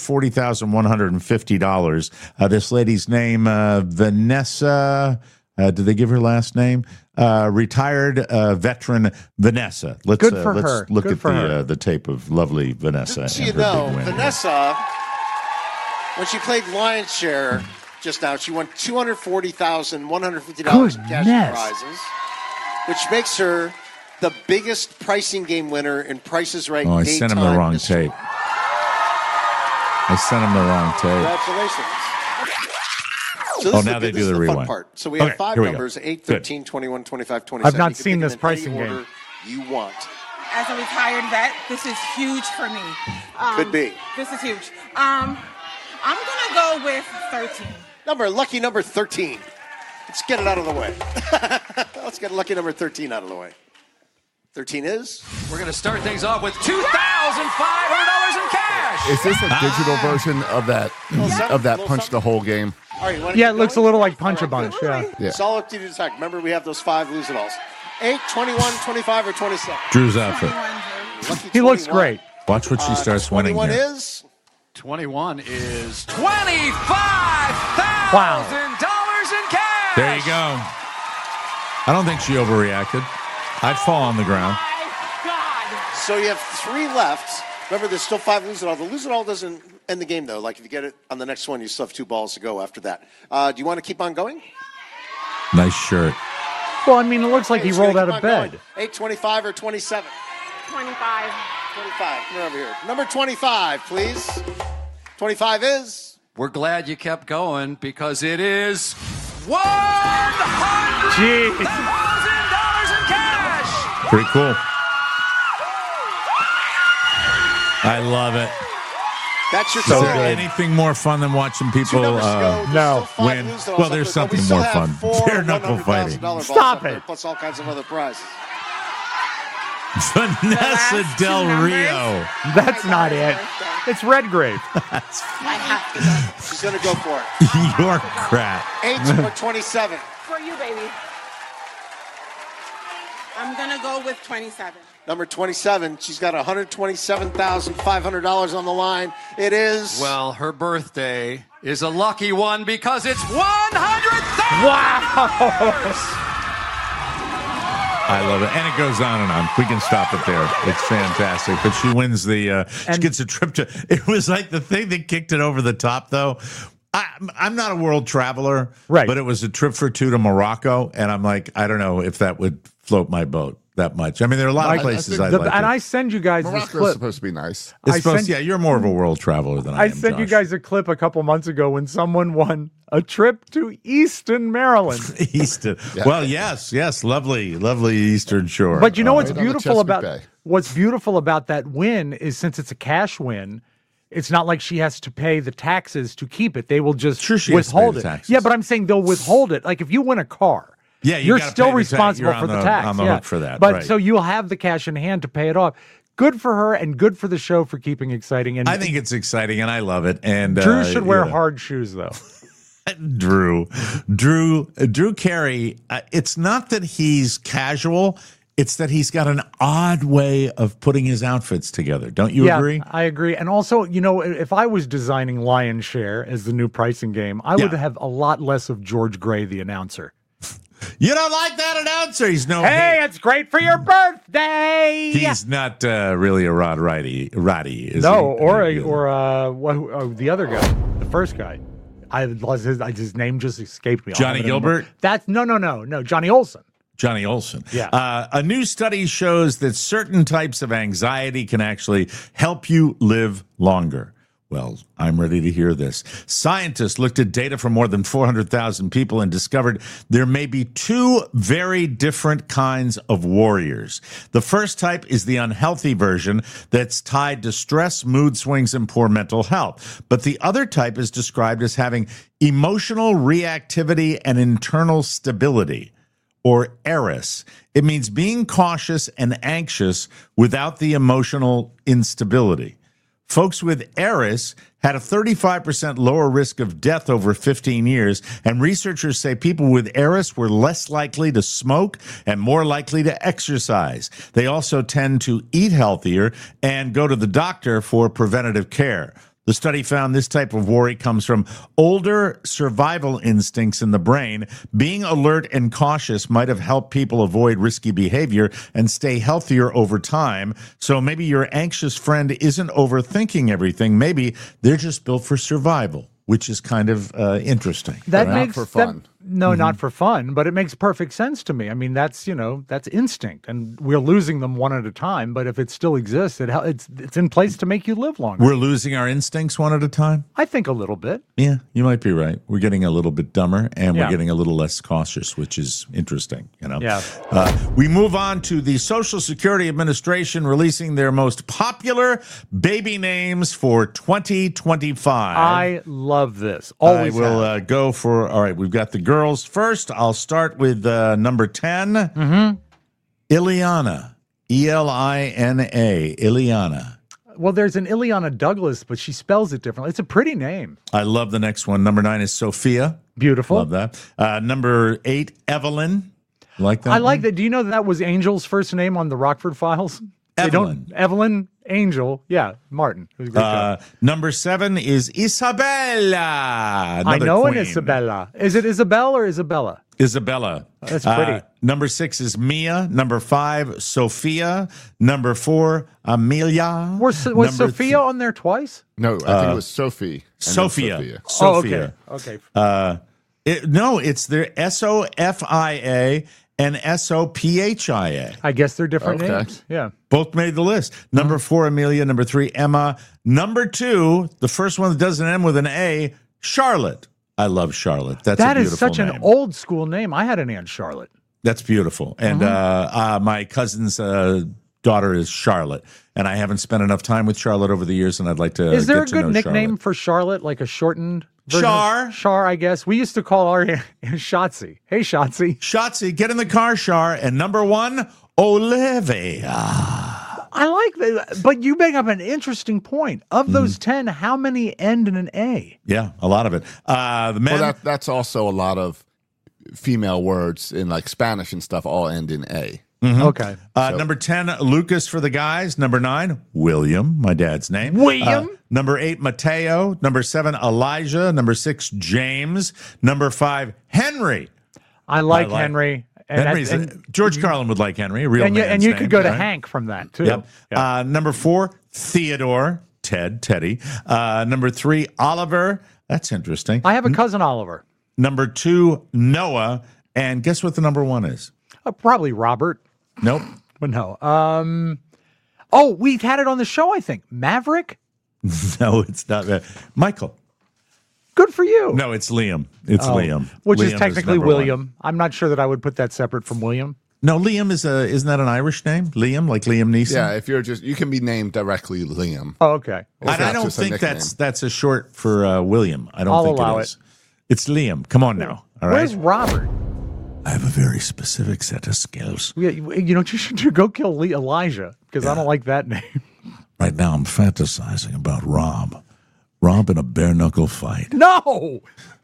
$240,150. This lady's name, Vanessa. Did they give her last name? Retired veteran Vanessa. Let's Good for let's her. look Good at for her. the tape of lovely Vanessa. So and you her know, big win. Vanessa, when she played Lion's Share just now, she won $240,150 in cash prizes, which makes her the biggest pricing game winner in Price's Right. Oh, I sent him the wrong tape. Congratulations. So this is now they do the fun rewind. part. So we have Okay, 5 here we go. numbers, 8, Good. 13, 21, 25, 27. I've not You can seen pick this them in any pricing game. order you want. As a retired vet, this is huge for me. Could be. This is huge. I'm gonna go with 13. Lucky number 13. Let's get it out of the way. Let's get lucky number 13 out of the way. 13 is? We're going to start things off with $2,500 in cash. Is this a digital version of that punch the hole game? All right, you wanna Yeah, it keep looks a going? little like Punch a Bunch. Yeah. It's all up to you to decide. Remember, we have those 5 lose-it-alls. 8, 21, 25, or 27. Drew's outfit. Lucky He looks 21. great. Watch what she starts winning 21 here. is? 21 is $25,000 in cash. There you go. I don't think she overreacted. I'd fall on the ground. So you have 3 left. Remember, there's still 5 lose-it-all. The lose-it-all doesn't end the game, though. Like, if you get it on the next one, you still have 2 balls to go after that. Do you want to keep on going? Nice shirt. Well, I mean, it looks like he rolled out of bed. 825 or 27? 25. 25. Come over here. Number 25, please. 25 is? We're glad you kept going because it is $100,000 Jeez. in cash. Pretty cool. I love it. That's your Is there good. anything more fun than watching people win? Well, there's something more fun. Bare knuckle fighting. Stop it. Plus all kinds of other prizes. Vanessa Del Rio. That's not it. It's Redgrave. I have to go. She's going to go for it. Your crap. 8 or 27? For you, baby. I'm going to go with 27. Number 27. She's got $127,500 on the line. It is... Well, her birthday is a lucky one because it's $100,000. Wow. I love it. And it goes on and on. We can stop it there. It's fantastic. But she wins the, she gets a trip to, it was like the thing that kicked it over the top, though. I'm not a world traveler, right? But it was a trip for two to Morocco. And I'm like, I don't know if that would float my boat that much. I mean, there are a lot of places I'd like and to. I send you guys Morocco's this clip. supposed to be nice. Yeah, you're more of a world traveler than I am, sent you Josh. guys a clip a couple months ago when someone won a trip to Easton, Maryland. Easton. Yeah. Well, yes, lovely Eastern Shore. But you know what's Right on the beautiful Chesapeake about Bay. what's beautiful about that win is since it's a cash win, it's not like she has to pay the taxes to keep it. They will just Sure, she has to pay withhold the it. taxes. Yeah, but I'm saying they'll withhold it. Like if you win a car. Yeah, you're gotta still pay the responsible tax. for You're the tax. on the hook for that. But right. so you'll have the cash in hand to pay it off. Good for her and good for the show for keeping exciting. And I think it's exciting and I love it. And Drew should wear hard shoes though. Drew Carey. It's not that he's casual. It's that he's got an odd way of putting his outfits together. Don't you agree? I agree. And also, you know, if I was designing Lion's Share as the new pricing game, I would have a lot less of George Gray, the announcer. You don't like that announcer? He's no. Hey, it's great for your birthday. He's not really a Rod Roddy, is no, he? or the other guy, the first guy. His name just escaped me. Johnny Gilbert? That's no, Johnny Olson. Johnny Olson. Yeah. A new study shows that certain types of anxiety can actually help you live longer. Well, I'm ready to hear this. Scientists looked at data from more than 400,000 people and discovered there may be two very different kinds of warriors. The first type is the unhealthy version that's tied to stress, mood swings, and poor mental health. But the other type is described as having emotional reactivity and internal stability, or ERIS. It means being cautious and anxious without the emotional instability. Folks with ERIS had a 35% lower risk of death over 15 years, and researchers say people with ERIS were less likely to smoke and more likely to exercise. They also tend to eat healthier and go to the doctor for preventative care. The study found this type of worry comes from older survival instincts in the brain. Being alert and cautious might have helped people avoid risky behavior and stay healthier over time. So maybe your anxious friend isn't overthinking everything. Maybe they're just built for survival, which is kind of interesting. That Not makes for fun. Not for fun, but it makes perfect sense to me. I mean, that's instinct, and we're losing them one at a time. But if it still exists, it's in place to make you live longer. We're losing our instincts one at a time? I think a little bit. Yeah, you might be right. We're getting a little bit dumber, and we're getting a little less cautious, which is interesting. Yeah. We move on to the Social Security Administration releasing their most popular baby names for 2025. I love this. Always I will go for, all right, we've got the girls first. I'll start with number 10, Ileana, E-L-I-N-A, Ileana. Well, there's an Ileana Douglas, but she spells it differently. It's a pretty name. I love the next one. Number 9 is Sophia. Beautiful. Love that. Number 8, Evelyn. Like that? I like that. Do you know that was Angel's first name on the Rockford Files? Evelyn. Evelyn, Angel. Yeah, Martin. It was a great job. Number 7 is Isabella. I know queen. an Isabella. Is it Isabel or Isabella? Isabella. That's pretty. Number 6 is Mia. Number 5, Sophia. Number 4, Amelia. Was Sophia on there twice? No, I think it was Sophie. And then Sophia. Oh, okay. No, it's their SOFIA and SOPHIA. I guess they're different names. Yeah. Both made the list. Number 4, Amelia. Number 3, Emma. Number 2, the first one that doesn't end with an A, Charlotte. I love Charlotte. That is such an old school name. I had an Aunt Charlotte. That's beautiful. And my cousin's daughter is Charlotte. And I haven't spent enough time with Charlotte over the years, and I'd like to. Is there a good nickname for Charlotte, like a shortened version? Char, I guess. We used to call our Shotzi. Hey, Shotzi. Shotzi, get in the car, Char. And number 1, Olivia. I like that, but you bring up an interesting point. Of those 10, how many end in an A? Yeah, a lot of it. The men. Well, that's also a lot of female words in like Spanish and stuff all end in A. Mm-hmm. Okay. Number 10, Lucas for the guys. Number 9, William, my dad's name. William. Number 8, Mateo. Number 7, Elijah. Number 6, James. Number 5, Henry. I like Henry. And George Carlin would like Henry, a real and man's you name, could go to right? Hank from that, too. Yep. Yeah. Number 4, Theodore. Teddy. Number 3, Oliver. That's interesting. I have a cousin, Oliver. Number 2, Noah. And guess what the number 1 is? Probably Robert. Nope. But no. We've had it on the show, I think. Maverick? No, it's not. Michael. Good for you. No, it's Liam. It's Liam. Which Liam is technically number William. 1. I'm not sure that I would put that separate from William. No, Liam isn't that an Irish name? Liam, like Liam Neeson? Yeah, if you can be named directly Liam. Oh, okay. I don't think that's a short for William. I don't think allow it is. It's Liam. Come on now. All right. Where's Robert? I have a very specific set of skills. Yeah, you should go kill Elijah, because I don't like that name. Right now, I'm fantasizing about Rob. Rob in a bare-knuckle fight. No,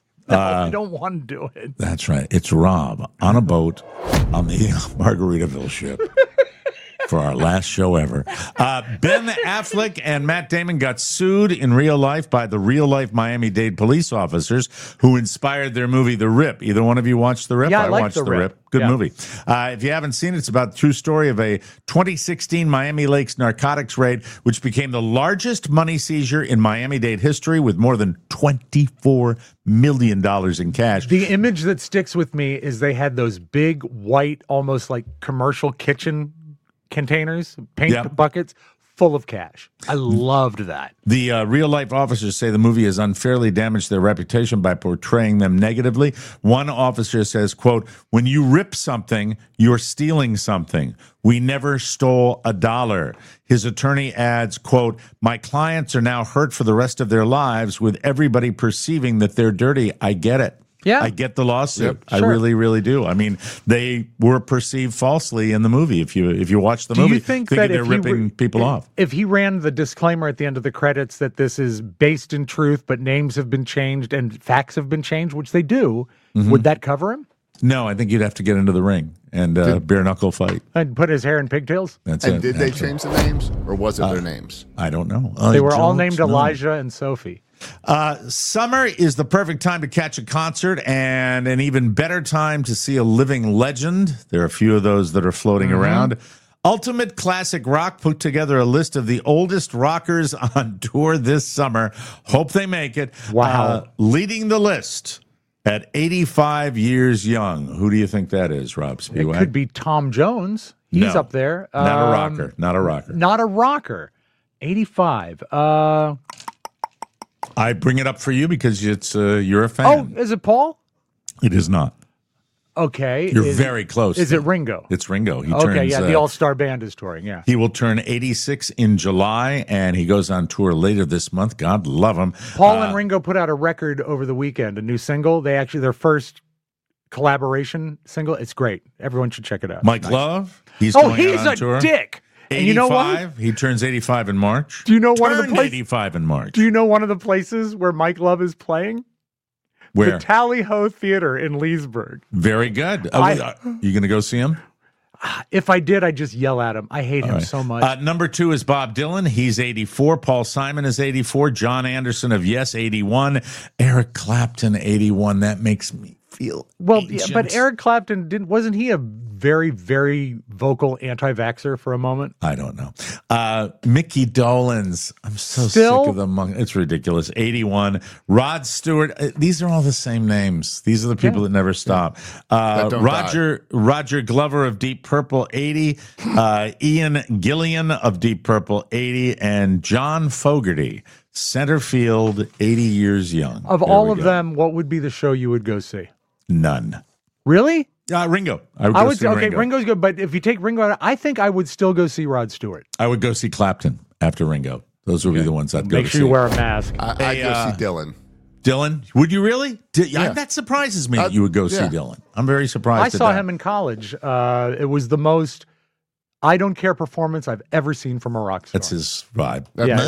I don't want to do it. That's right. It's Rob on a boat on the Margaritaville ship for our last show ever. Ben Affleck and Matt Damon got sued in real life by the real-life Miami-Dade police officers who inspired their movie The Rip. Either one of you watched The Rip? Yeah, I like watched The Rip. Good movie. If you haven't seen it, it's about the true story of a 2016 Miami Lakes narcotics raid, which became the largest money seizure in Miami-Dade history with more than $24 million in cash. The image that sticks with me is they had those big, white, almost like commercial kitchen containers, paint buckets, full of cash. I loved that. The real-life officers say the movie has unfairly damaged their reputation by portraying them negatively. One officer says, quote, "When you rip something, you're stealing something. We never stole a dollar." His attorney adds, quote, "My clients are now hurt for the rest of their lives with everybody perceiving that they're dirty. I get it. Yeah. I get the lawsuit. Yep, I really, really do. I mean, they were perceived falsely in the movie. If you watch the movie, do you think that they're ripping people off. If he ran the disclaimer at the end of the credits that this is based in truth, but names have been changed and facts have been changed, which they do, would that cover him? No, I think you'd have to get into the ring and bare knuckle fight. And put his hair in pigtails? That's and it. did they change the names, or was it their names? I don't know. They were all named Elijah and Sophie. Summer is the perfect time to catch a concert and an even better time to see a living legend. There are a few of those that are floating around. Ultimate Classic Rock put together a list of the oldest rockers on tour this summer. Hope they make it. Wow. Leading the list at 85 years young. Who do you think that is, Rob Spiewak? It could be Tom Jones. He's up there. Not a rocker. Not a rocker. Not a rocker. 85. I bring it up for you because it's you're a fan. Oh, is it Paul? It is not. Okay. You're very close. Is it Ringo? It's Ringo. He the All-Star Band is touring, yeah. He will turn 86 in July, and he goes on tour later this month. God love him. Paul and Ringo put out a record over the weekend, a new single. Their first collaboration single. It's great. Everyone should check it out. Mike Love, he's going out on tour. Dick. 85. And you know what? He turns 85 in March. Do you know one of the places? 85 in March. Do you know one of the places where Mike Love is playing? Where? The Tally Ho Theater in Leesburg. Very good. You going to go see him? If I did, I'd just yell at him. I hate him so much. Number 2 is Bob Dylan. He's 84. Paul Simon is 84. John Anderson of Yes, 81. Eric Clapton, 81. That makes me feel ancient. But Eric Clapton wasn't he a very, very vocal anti-vaxxer for a moment? I don't know. Mickey Dolenz. I'm so Still? sick of them. It's ridiculous. 81. Rod Stewart. These are all the same names. These are the people that never stop. Roger Glover of Deep Purple, 80. Ian Gillian of Deep Purple, 80. And John Fogerty, center field, 80 years young. Of all of them, what would be the show you would go see? None. Really? Ringo. I would see Ringo. Ringo's good, but if you take Ringo out, I think I would still go see Rod Stewart. I would go see Clapton after Ringo. Those would be the ones I'd go Make to sure see. you wear a mask. I'd go see Dylan. Dylan? Would you really? That surprises me that you would go see Dylan. I'm very surprised. I saw him in college. It was the most I don't care performance I've ever seen from a rock star. That's his vibe.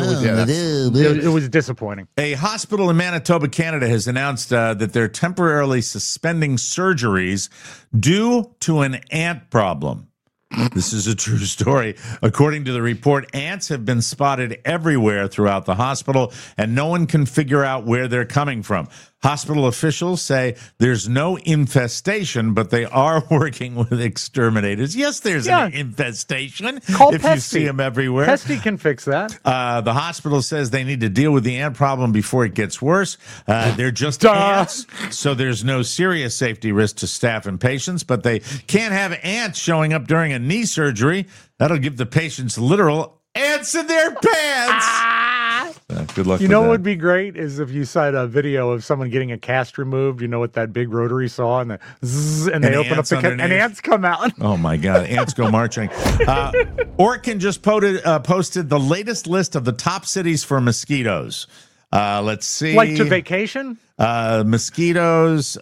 It was disappointing. A hospital in Manitoba, Canada has announced that they're temporarily suspending surgeries due to an ant problem. This is a true story. According to the report, ants have been spotted everywhere throughout the hospital, and no one can figure out where they're coming from. Hospital officials say there's no infestation, but they are working with exterminators. Yes, there's an infestation. Call if Pesty. You see them everywhere. Pesty can fix that. The hospital says they need to deal with the ant problem before it gets worse. They're just ants, so there's no serious safety risk to staff and patients, but they can't have ants showing up during a knee surgery. That'll give the patients literal ants in their pants. Good luck. You know what would be great is if you saw a video of someone getting a cast removed. You know what that big rotary saw, and they open up the cast, and ants come out. Oh my God, ants go marching. Oregon just posted the latest list of the top cities for mosquitoes. Let's see. Like to vacation? Mosquitoes.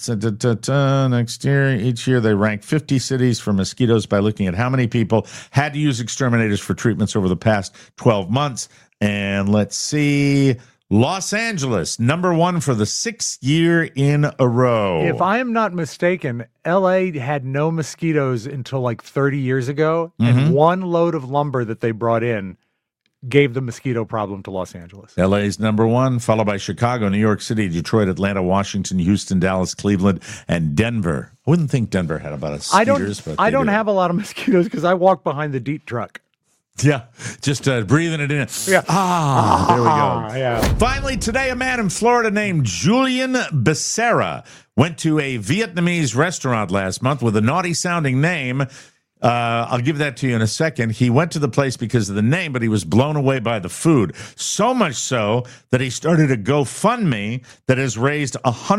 Next year, each year they rank 50 cities for mosquitoes by looking at how many people had to use exterminators for treatments over the past 12 months. And let's see, Los Angeles, number one for the 6th year in a row. If I am not mistaken, L.A. had no mosquitoes until like 30 years ago, and one load of lumber that they brought in gave the mosquito problem to Los Angeles. LA's number one, followed by Chicago, New York City, Detroit, Atlanta, Washington, Houston, Dallas, Cleveland, and Denver. I wouldn't think Denver had about mosquitoes. I don't have a lot of mosquitoes because I walk behind the DEET truck. Yeah, just breathing it in. Yeah. There we go. Yeah. Finally, today, a man in Florida named Julian Becerra went to a Vietnamese restaurant last month with a naughty-sounding name. I'll give that to you in a second. He went to the place because of the name, but he was blown away by the food. So much so that he started a GoFundMe that has raised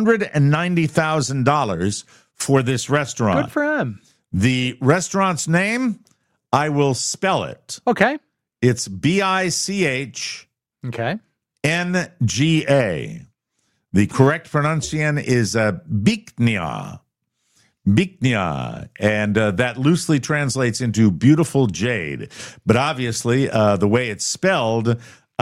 $190,000 for this restaurant. Good for him. The restaurant's name, I will spell it. Okay. It's BICH. Okay. NGA. The correct pronunciation is Biknia. Biknia, and that loosely translates into beautiful jade. But obviously, the way it's spelled,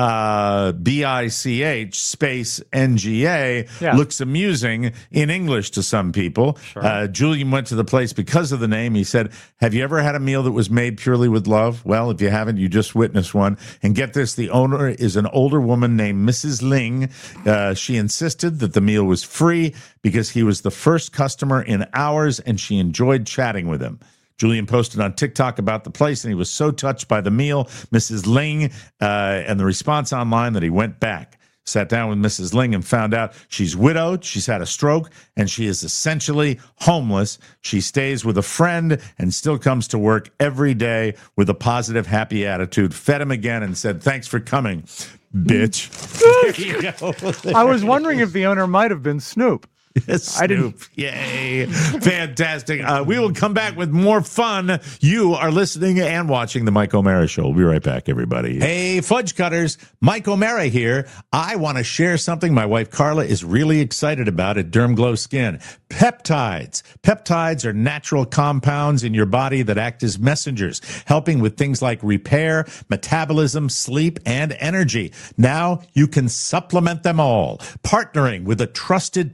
BICH space NGA, looks amusing in English to some people. Sure. Julian went to the place because of the name. He said, have you ever had a meal that was made purely with love? Well, if you haven't, you just witnessed one. And get this, the owner is an older woman named Mrs. Ling. She insisted that the meal was free because he was the first customer in hours, and she enjoyed chatting with him. Julian posted on TikTok about the place, and he was so touched by the meal, Mrs. Ling, and the response online that he went back. Sat down with Mrs. Ling and found out she's widowed, she's had a stroke, and she is essentially homeless. She stays with a friend and still comes to work every day with a positive, happy attitude. Fed him again and said, thanks for coming, bitch. There you go. I was wondering if the owner might have been Snoop. Yes, Snoop. Yay. Fantastic. We will come back with more fun. You are listening and watching The Mike O'Mara Show. We'll be right back, everybody. Hey, Fudge Cutters. Mike O'Mara here. I want to share something my wife Carla is really excited about at Derm Glow Skin. Peptides. Peptides are natural compounds in your body that act as messengers, helping with things like repair, metabolism, sleep, and energy. Now you can supplement them all, partnering with a trusted telehealth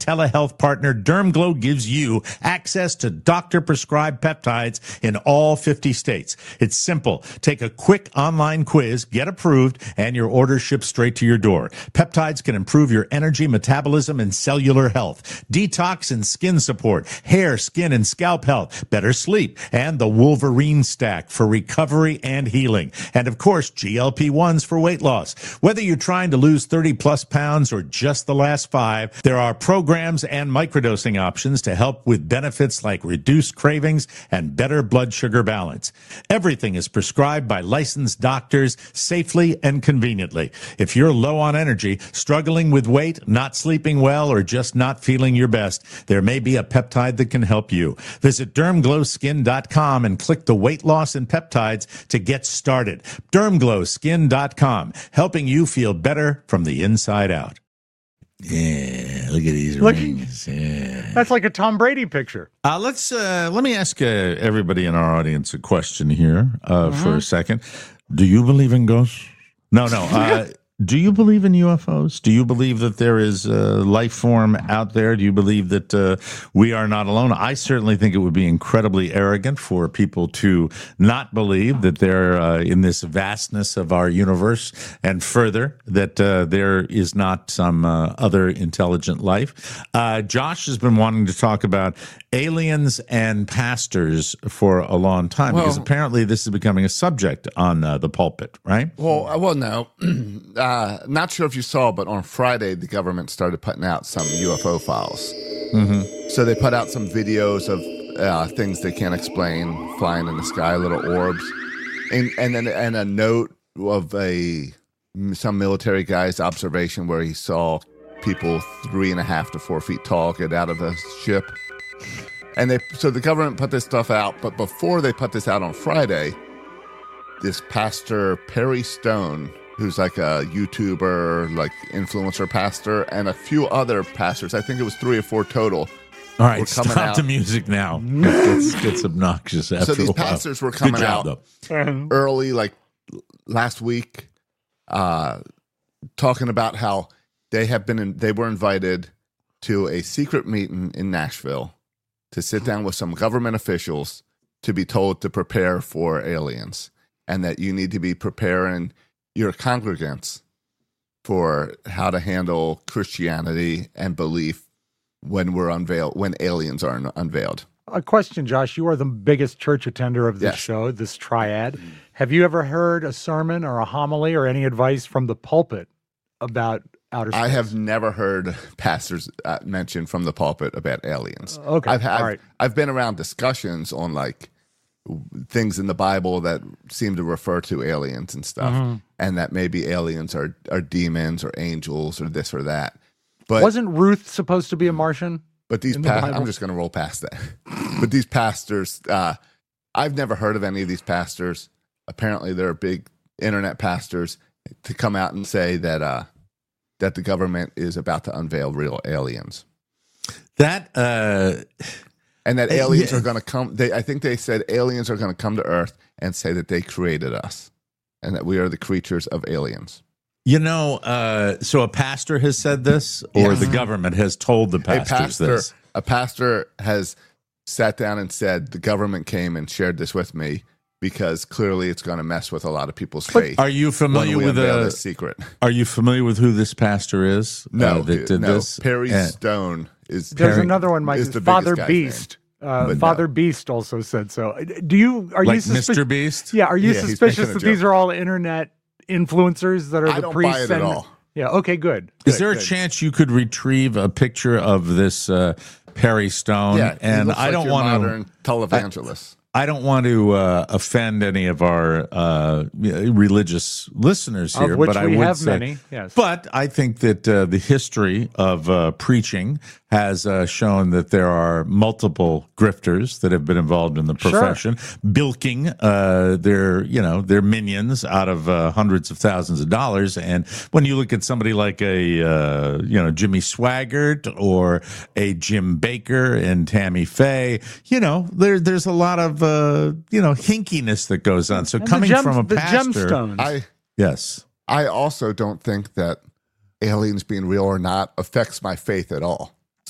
health partner, DermGlow gives you access to doctor-prescribed peptides in all 50 states. It's simple. Take a quick online quiz, get approved, and your order ships straight to your door. Peptides can improve your energy, metabolism, and cellular health, detox and skin support, hair, skin, and scalp health, better sleep, and the Wolverine Stack for recovery and healing. And of course, GLP-1s for weight loss. Whether you're trying to lose 30 plus pounds or just the last 5, there are programs and microdosing options to help with benefits like reduced cravings and better blood sugar balance. Everything is prescribed by licensed doctors safely and conveniently. If you're low on energy, struggling with weight, not sleeping well, or just not feeling your best, there may be a peptide that can help you. Visit DermGlowSkin.com and click the weight loss and peptides to get started. DermGlowSkin.com, helping you feel better from the inside out. Yeah, look at these rings. Yeah. That's like a Tom Brady picture. Let me ask everybody in our audience a question here for a second. Do you believe in ghosts? No. Do you believe in UFOs? Do you believe that there is a life form out there? Do you believe that we are not alone? I certainly think it would be incredibly arrogant for people to not believe that they're in this vastness of our universe, and further, that there is not some other intelligent life. Josh has been wanting to talk about aliens and pastors for a long time, because apparently this is becoming a subject on the pulpit, right? Well, no. Not sure if you saw, but on Friday, the government started putting out some UFO files. Mm-hmm. So they put out some videos of things they can't explain, flying in the sky, little orbs, and a note of some military guy's observation where he saw people 3.5 to 4 feet tall get out of a ship. And so the government put this stuff out, but before they put this out on Friday, this pastor Perry Stone, who's like a YouTuber, like influencer pastor, and a few other pastors, I think it was 3 or 4 total. All right, stop the music now. It gets obnoxious after a while. So these pastors were coming out early, like last week, talking about how they were invited to a secret meeting in Nashville to sit down with some government officials to be told to prepare for aliens, and that you need to be preparing your congregants for how to handle Christianity and belief when aliens are unveiled. A question, Josh. You are the biggest church attender of this show, this triad. Have you ever heard a sermon or a homily or any advice from the pulpit about outer space? I have never heard pastors mention from the pulpit about aliens. Okay, I've been around discussions on like things in the Bible that seem to refer to aliens and stuff, and that maybe aliens are demons or angels or this or that. But wasn't Ruth supposed to be a Martian? But these I'm just going to roll past that. But these pastors, I've never heard of any of these pastors. Apparently, they're big internet pastors to come out and say that the government is about to unveil real aliens. And that aliens are going to come. I think they said aliens are going to come to Earth and say that they created us and that we are the creatures of aliens. You know, so a pastor has said this, or the government has told the pastors this? A pastor has sat down and said, the government came and shared this with me because clearly it's going to mess with a lot of people's faith. Are you familiar with this secret? Are you familiar with who this pastor is? No, that did this? Perry Stone is. There's another one, Mike. Father Beast. Father Beast also said so. Are you Mr. Beast? Yeah. Are you suspicious that these are all internet influencers that are I don't buy it at all. Yeah. Okay. Good. Is there a chance you could retrieve a picture of this Perry Stone? Yeah. And I don't want modern televangelist. I don't want to offend any of our religious listeners here, but I would say, many. Yes. But I think that the history of preaching has shown that there are multiple grifters that have been involved in the profession, bilking their minions out of hundreds of thousands of dollars. And when you look at somebody like a Jimmy Swaggart or a Jim Baker and Tammy Faye, there's a lot of hinkiness that goes on. So and coming from a pastor, gemstones. I also don't think that aliens being real or not affects my faith at all.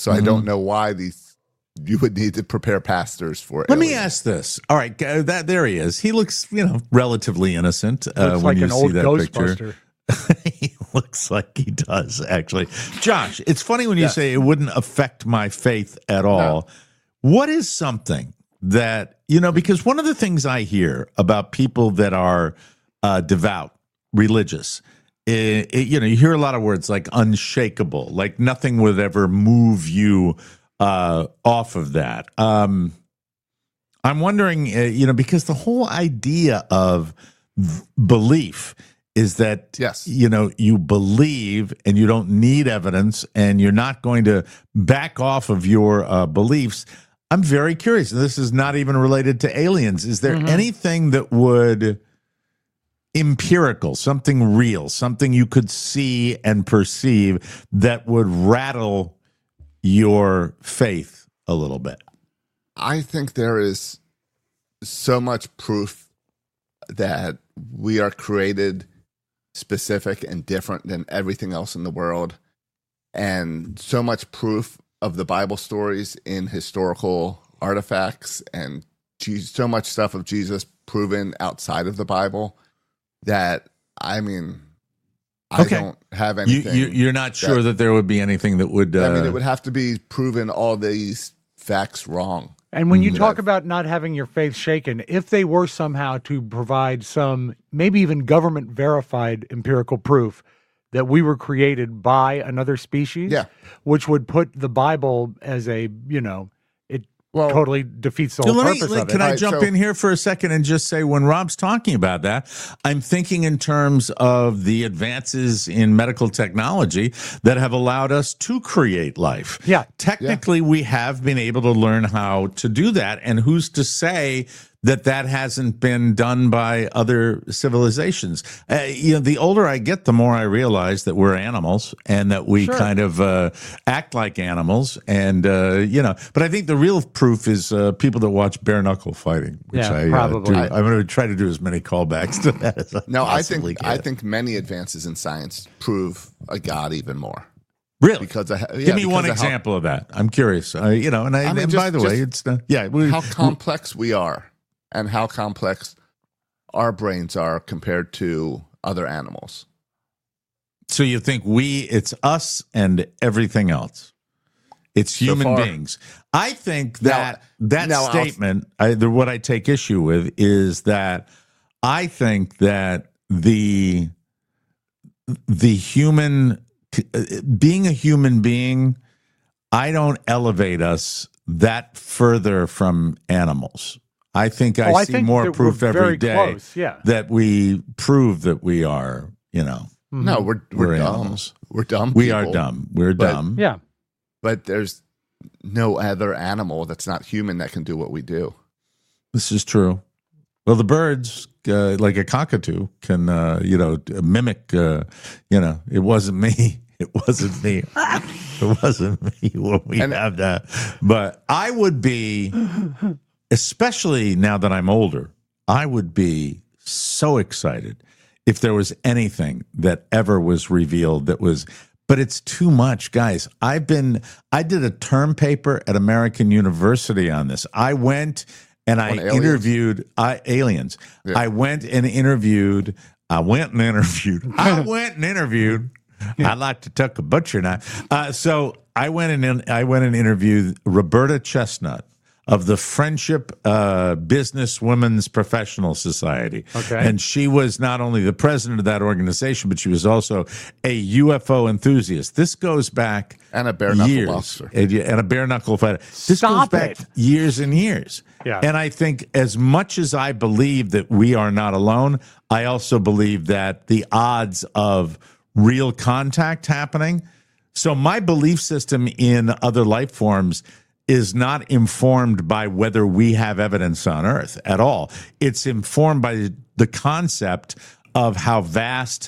So I don't know why you would need to prepare pastors for it. Let me ask this. All right, there he is. He looks, relatively innocent. Looks like an old Ghostbuster. He looks like he does, actually. Josh, it's funny when you say it wouldn't affect my faith at all. No. What is something that, because one of the things I hear about people that are devout, religious, you hear a lot of words like unshakable, like nothing would ever move you off of that. I'm wondering, because the whole idea of belief is that, you believe and you don't need evidence and you're not going to back off of your beliefs. I'm very curious. This is not even related to aliens. Is there anything that would empirical, something real, something you could see and perceive that would rattle your faith a little bit? I think there is so much proof that we are created specific and different than everything else in the world, and so much proof of the Bible stories in historical artifacts, and so much stuff of Jesus proven outside of the Bible that, I don't have anything. You're not sure that there would be anything that would... it would have to be proven all these facts wrong. And when you talk about not having your faith shaken, if they were somehow to provide some, maybe even government-verified empirical proof that we were created by another species, which would put the Bible as a, totally defeats the whole purpose of it. Can I jump in here for a second and just say, when Rob's talking about that, I'm thinking in terms of the advances in medical technology that have allowed us to create life. Yeah. Technically, we have been able to learn how to do that. And who's to say that hasn't been done by other civilizations? The older I get, the more I realize that we're animals and that we kind of act like animals. And, but I think the real proof is people that watch bare knuckle fighting, which I probably. I'm going to try to do as many callbacks to that as I possibly can. I think many advances in science prove a God even more. Really? Give me one example of that. I'm curious. By the way, it's how complex we are. And how complex our brains are compared to other animals. So you think it's us and everything else. It's human beings. I think that statement, what I take issue with is that I think that the human, being a human being, I don't elevate us that further from animals. I think I see more proof every day that we prove that we are, No, we're animals. Dumb. We're dumb. We are dumb. We're dumb. Yeah. But there's no other animal that's not human that can do what we do. This is true. Well, the birds, like a cockatoo, can, mimic, it wasn't me. It wasn't me. It wasn't me when we have that. But I would be... Especially now that I'm older, I would be so excited if there was anything that ever was revealed but it's too much, guys. I did a term paper at American University on this. I went and I interviewed aliens. Yeah. I went and interviewed. I'd like to tuck a butcher knife. So I went and interviewed Roberta Chestnut of the Friendship Business Women's Professional Society. Okay. And she was not only the president of that organization, but she was also a UFO enthusiast. This goes back and a bare knuckle boxer. And a bare knuckle fighter. This goes back years and years. Yeah. And I think as much as I believe that we are not alone, I also believe that the odds of real contact happening. So my belief system in other life forms is not informed by whether we have evidence on Earth at all. It's informed by the concept of how vast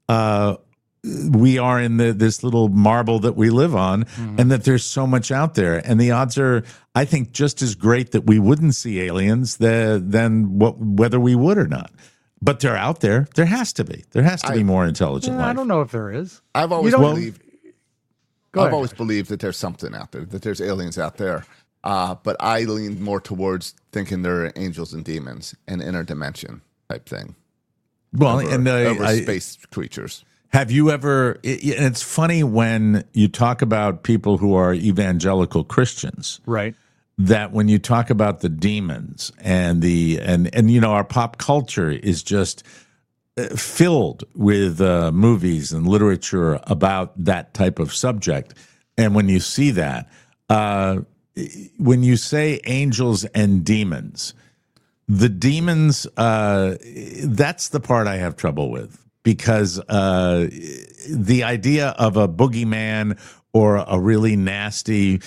we are in this little marble that we live on, and that there's so much out there. And the odds are, I think, just as great that we wouldn't see aliens than whether we would or not. But they're out there. There has to be. There has to be more intelligent life. I don't know if there is. I've always believed. I've always believed that there's something out there, that there's aliens out there. But I lean more towards thinking they're angels and demons, an interdimension type thing. Well, over space creatures. Have you ever? And it's funny when you talk about people who are evangelical Christians, right? That when you talk about the demons and our pop culture is just filled with movies and literature about that type of subject, and when you see that. When you say angels and demons, the demons, that's the part I have trouble with, because the idea of a boogeyman or a really nasty,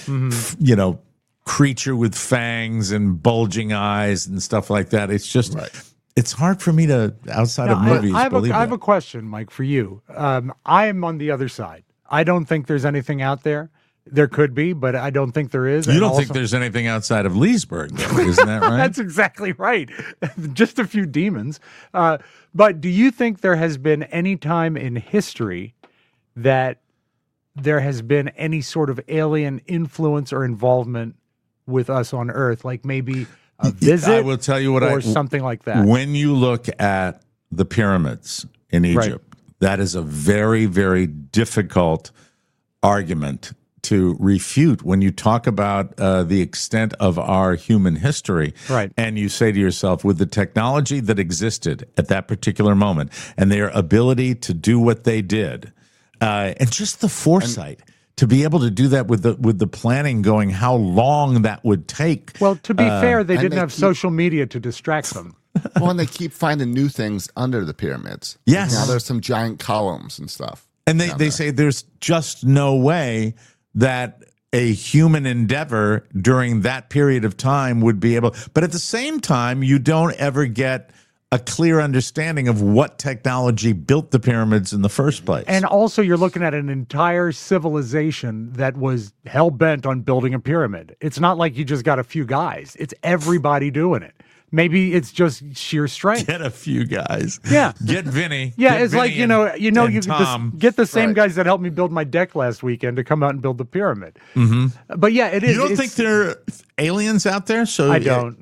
creature with fangs and bulging eyes and stuff like that, it's just, it's hard for me to, outside of movies, believe I have a question, Mike, for you. I am on the other side. I don't think there's anything out there. There could be, but I don't think there is. You don't think there's anything outside of Leesburg, though, isn't that right? That's exactly right. Just a few demons. But do you think there has been any time in history that there has been any sort of alien influence or involvement with us on Earth, like maybe a visit? I will tell you what something like that. When you look at the pyramids in Egypt, that is a very, very difficult argument to refute when you talk about the extent of our human history. Right. And you say to yourself, with the technology that existed at that particular moment and their ability to do what they did, and just the foresight to be able to do that with the planning going, how long that would take. Well, to be fair, they didn't have social media to distract them. Well, and they keep finding new things under the pyramids. Yes. Now there's some giant columns and stuff. And they say there's just no way that a human endeavor during that period of time would be able. But at the same time, you don't ever get a clear understanding of what technology built the pyramids in the first place. And also, you're looking at an entire civilization that was hell-bent on building a pyramid. It's not like you just got a few guys. It's everybody doing it. Maybe it's just sheer strength. Get a few guys. Yeah. Get Vinny. Yeah, get it's Vinny like, you Tom. get the same guys that helped me build my deck last weekend to come out and build the pyramid. Mm-hmm. But yeah, it is. You don't think there are aliens out there? So I don't.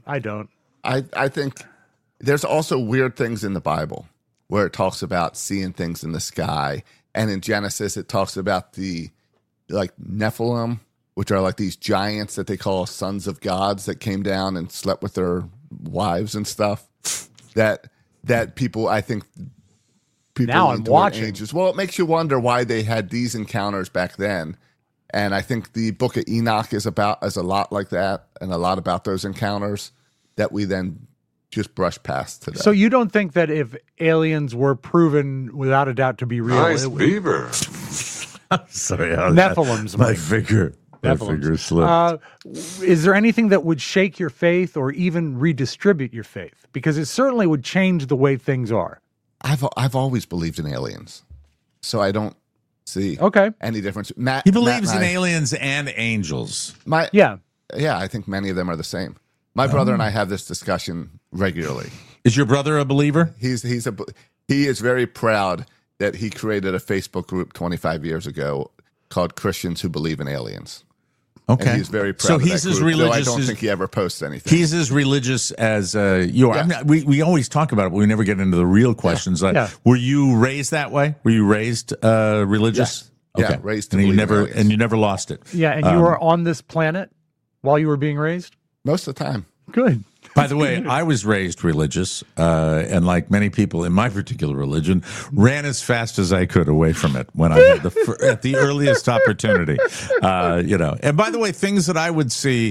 I think there's also weird things in the Bible where it talks about seeing things in the sky. And in Genesis, it talks about the Nephilim, which are like these giants that they call sons of gods that came down and slept with their wives and stuff. That people, I think, now I'm watching. Ages. Well, it makes you wonder why they had these encounters back then. And I think the Book of Enoch is a lot like that, and a lot about those encounters that we then just brush past today. So you don't think that if aliens were proven without a doubt to be real, nice beaver. I'm sorry, Nephilims, my figure slipped. Is there anything that would shake your faith or even redistribute your faith? Because it certainly would change the way things are. I've always believed in aliens, so I don't see any difference. He believes in aliens and angels. Yeah, I think many of them are the same. My brother and I have this discussion regularly. Is your brother a believer? He is very proud that he created a Facebook group 25 years ago called Christians Who Believe in Aliens. Okay. And he's very proud of that group, as religious. I don't think he ever posts anything. He's as religious as you are. Yeah. We always talk about it, but we never get into the real questions. Were you raised that way? Were you raised religious? Yes. Okay. Yeah, raised to and believe you never lost it. Yeah, and you were on this planet while you were being raised? Most of the time. Good. By the way, I was raised religious, and like many people in my particular religion, ran as fast as I could away from it when I had at the earliest opportunity. And by the way, things that I would see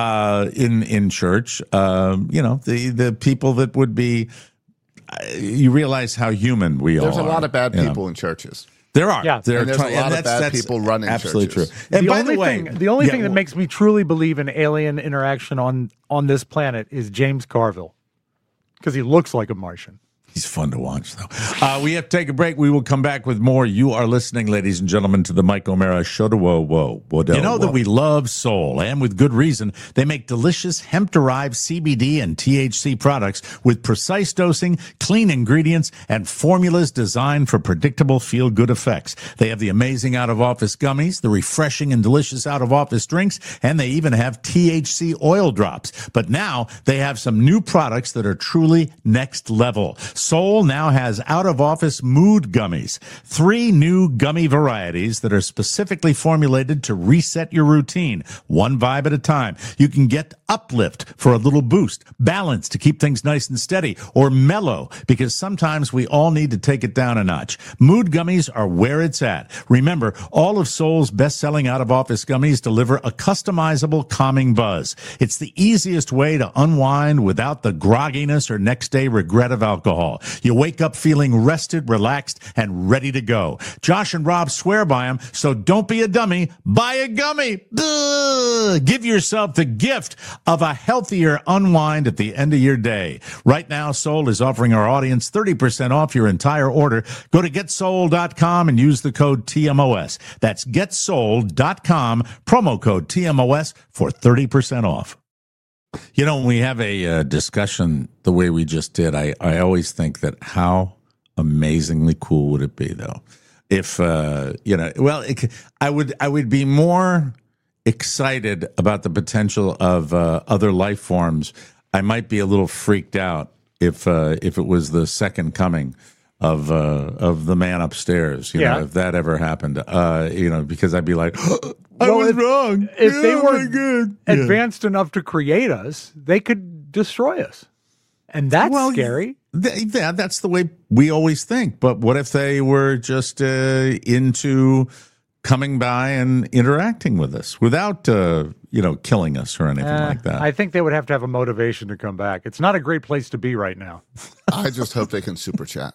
in church, the people that would be, you realize how human we There's are. There's a lot of bad people in churches. There are. Yeah. There's a lot of bad people running absolutely churches. True. And The only thing that makes me truly believe in alien interaction on this planet is James Carville, because he looks like a Martian. He's fun to watch, though. We have to take a break. We will come back with more. You are listening, ladies and gentlemen, to the Mike O'Mara Show. You know that we love Soul, and with good reason. They make delicious hemp-derived CBD and THC products with precise dosing, clean ingredients, and formulas designed for predictable feel-good effects. They have the amazing out-of-office gummies, the refreshing and delicious out-of-office drinks, and they even have THC oil drops. But now they have some new products that are truly next level. Soul now has out-of-office mood gummies, 3 new gummy varieties that are specifically formulated to reset your routine, one vibe at a time. You can get Uplift for a little boost, Balance to keep things nice and steady, or Mellow because sometimes we all need to take it down a notch. Mood gummies are where it's at. Remember, all of Soul's best-selling out-of-office gummies deliver a customizable calming buzz. It's the easiest way to unwind without the grogginess or next-day regret of alcohol. You wake up feeling rested, relaxed, and ready to go. Josh and Rob swear by them, so don't be a dummy. Buy a gummy. Ugh. Give yourself the gift of a healthier unwind at the end of your day. Right now, Soul is offering our audience 30% off your entire order. Go to getsoul.com and use the code TMOS. That's getsoul.com, promo code TMOS for 30% off. You know, when we have a discussion the way we just did, I always think that how amazingly cool would it be, though, if, I would be more excited about the potential of other life forms. I might be a little freaked out if it was the second coming of the man upstairs, know, if that ever happened, because I'd be like, I was wrong. If they were advanced enough to create us, they could destroy us. And that's scary. That's the way we always think. But what if they were just into coming by and interacting with us without, killing us or anything like that? I think they would have to have a motivation to come back. It's not a great place to be right now. I just hope they can super chat.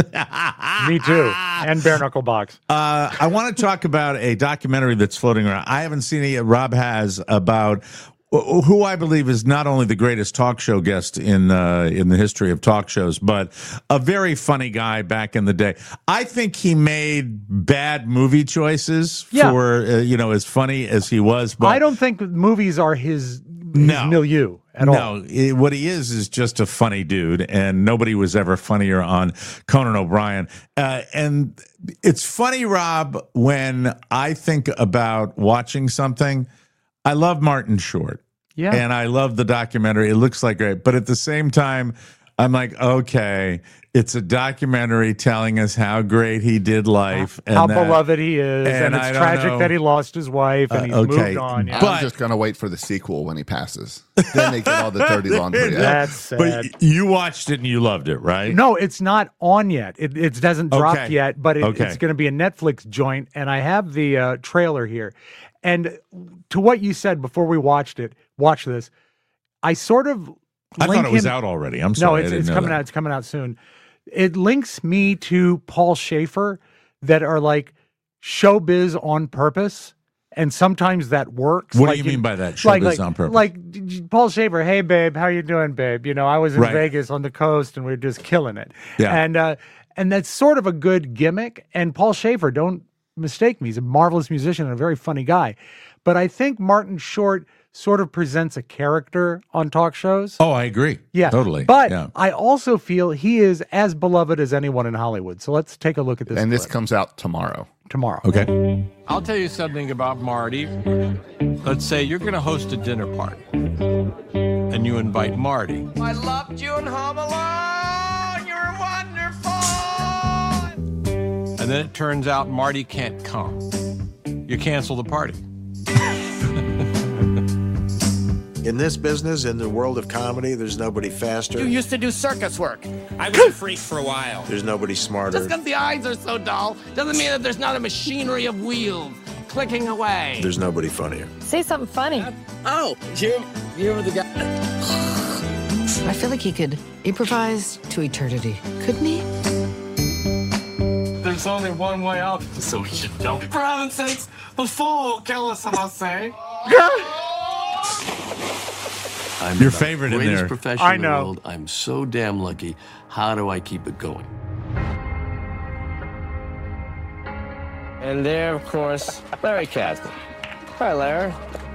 Me too. And bare knuckle box. I want to talk about a documentary that's floating around. I haven't seen it yet. Rob has, about who I believe is not only the greatest talk show guest in the history of talk shows, but a very funny guy back in the day. I think he made bad movie choices for as funny as he was. But I don't think movies are his milieu at all. No, what he is just a funny dude, and nobody was ever funnier on Conan O'Brien. And it's funny, Rob, when I think about watching something. I love Martin Short, and I love the documentary. It looks like great, but at the same time, I'm like, okay, it's a documentary telling us how great he did life, how beloved he is, and it's tragic that he lost his wife and he's moved on. Yeah. I'm just gonna wait for the sequel when he passes. Then they get all the dirty laundry. That's sad. But you watched it and you loved it, right? No, it's not on yet. It doesn't drop yet, but it's going to be a Netflix joint, and I have the trailer here. And to what you said before we watch this, I sort of I thought it was out already. I'm sorry. No, it's coming out. It's coming out soon. It links me to Paul Schaefer that are like showbiz on purpose, and sometimes that works. What do you mean by that? Showbiz on purpose? Like Paul Schaefer, hey babe, how you doing, babe? I was in Vegas on the coast and we were just killing it. Yeah. And that's sort of a good gimmick. And Paul Schaefer, don't mistake me, he's a marvelous musician and a very funny guy. But I think Martin Short sort of presents a character on talk shows. Oh, I agree. Yeah, totally. But I also feel he is as beloved as anyone in Hollywood. So let's take a look at this. And this comes out tomorrow. Okay. I'll tell you something about Marty. Let's say you're going to host a dinner party, and you invite Marty. I loved you in Home Alone. You're wonderful. And then it turns out Marty can't come. You cancel the party. In this business, in the world of comedy, there's nobody faster. You used to do circus work. I was a freak for a while. There's nobody smarter. Just because the eyes are so dull doesn't mean that there's not a machinery of wheels clicking away. There's nobody funnier. Say something funny. You were the guy. I feel like he could improvise to eternity, couldn't he? There's only one way out, so we should jump. For heaven's sakes, the fool will kill us, I must say. I'm Your the favorite in greatest there. professional I in the know. world. I'm so damn lucky. How do I keep it going? And there, of course, Larry Kasdan. Hi, Larry.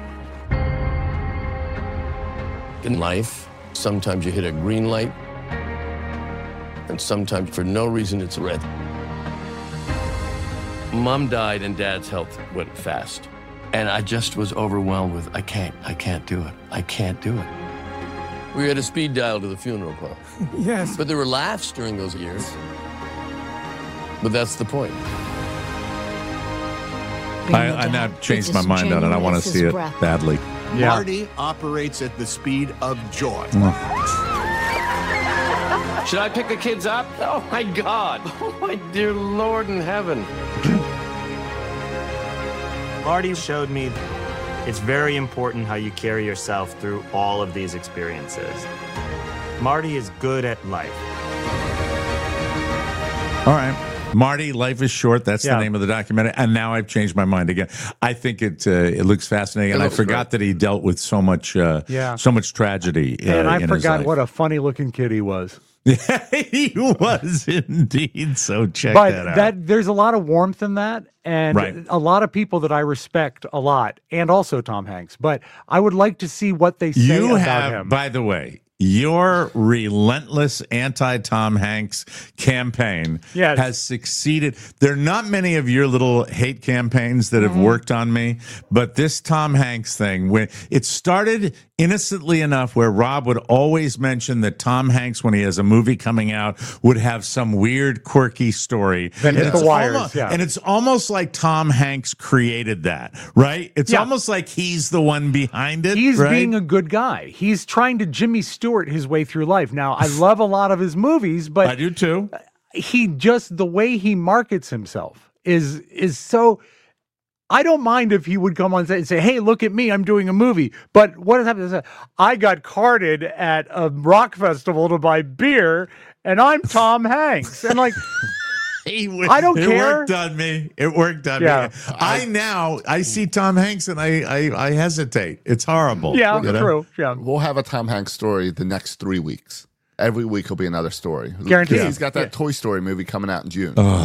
In life, sometimes you hit a green light, and sometimes for no reason it's red. Mom died and Dad's health went fast. And I just was overwhelmed with, I can't do it. I can't do it. We had a speed dial to the funeral parlor. Yes. But there were laughs during those years. But that's the point. I now changed my mind on it. I want to see it badly. Yeah. Marty operates at the speed of joy. Should I pick the kids up? Oh, my God. Oh, my dear Lord in heaven. Marty showed me it's very important how you carry yourself through all of these experiences. Marty is good at life. All right. Marty, Life is Short. That's the name of the documentary. And now I've changed my mind again. I think it looks fascinating. And I forgot that he dealt with so much tragedy. And I in his forgot life. what a funny looking kid he was. He was indeed. So check that out. There's a lot of warmth in that, and a lot of people that I respect a lot, and also Tom Hanks. But I would like to see what they say about him. By the way, your relentless anti-Tom Hanks campaign has succeeded. There are not many of your little hate campaigns that have worked on me, but this Tom Hanks thing, when it started innocently enough where Rob would always mention that Tom Hanks, when he has a movie coming out, would have some weird, quirky story. Then hit the wires, And it's almost like Tom Hanks created that, right? It's almost like he's the one behind it. He's being a good guy. He's trying to Jimmy Stewart his way through life. Now, I love a lot of his movies, but I do too. He just, the way he markets himself is so. I don't mind if he would come on and say, hey, look at me, I'm doing a movie. But what has happened? I got carded at a rock festival to buy beer, and I'm Tom Hanks. And like, I don't care. It worked on me. It worked on me. I see Tom Hanks and I hesitate. It's horrible. Yeah, true. Yeah. We'll have a Tom Hanks story the next 3 weeks. Every week will be another story. Guaranteed. He's got that Toy Story movie coming out in June. All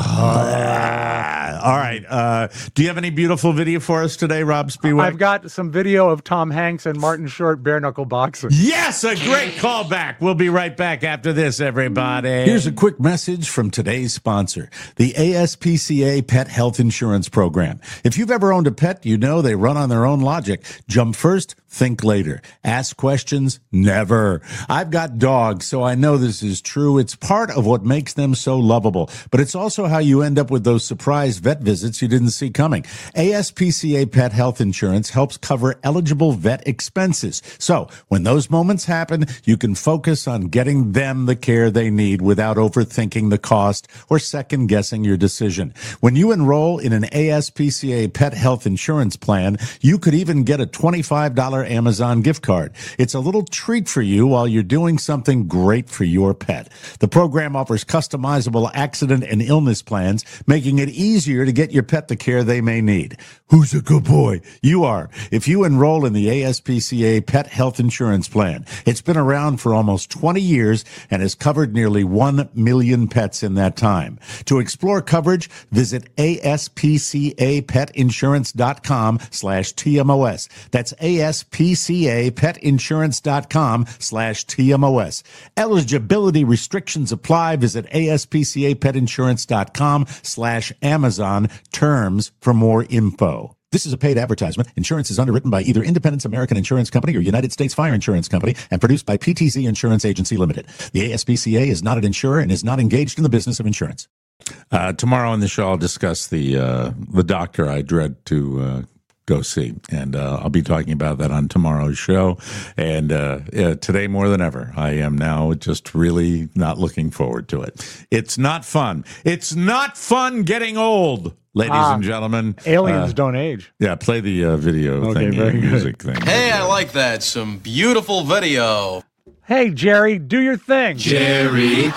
right. Do you have any beautiful video for us today, Rob Spiewak? I've got some video of Tom Hanks and Martin Short bare knuckle boxing. Yes, a great callback. We'll be right back after this, everybody. Here's a quick message from today's sponsor, the ASPCA Pet Health Insurance Program. If you've ever owned a pet, you know they run on their own logic. Jump first, think later. Ask questions, never. I've got dogs, so I know this is true. It's part of what makes them so lovable, but it's also how you end up with those surprise vet visits you didn't see coming. ASPCA Pet Health Insurance helps cover eligible vet expenses. So when those moments happen, you can focus on getting them the care they need without overthinking the cost or second guessing your decision. When you enroll in an ASPCA Pet Health Insurance plan, you could even get a $25 Amazon gift card. It's a little treat for you while you're doing something great for your pet. The program offers customizable accident and illness plans, making it easier to get your pet the care they may need. Who's a good boy? You are. If you enroll in the ASPCA Pet Health Insurance Plan, it's been around for almost 20 years and has covered nearly 1 million pets in that time. To explore coverage, visit aspcapetinsurance.com/TMOS. That's aspcapetinsurance.com/TMOS. Eligibility restrictions apply. Visit aspcapetinsurance.com/Amazon. Terms for more info. This is a paid advertisement. Insurance is underwritten by either Independence American Insurance Company or United States Fire Insurance Company and produced by PTZ Insurance Agency Limited. The ASPCA is not an insurer and is not engaged in the business of insurance. Tomorrow on the show, I'll discuss the doctor I dread to go see, and I'll be talking about that on tomorrow's show. And today more than ever, I am now just really not looking forward to it. It's not fun. It's not fun getting old. Ladies and gentlemen, aliens don't age. Yeah, play the video thing, music thing. Hey, I like that. Some beautiful video. Hey, Jerry, do your thing. Jerry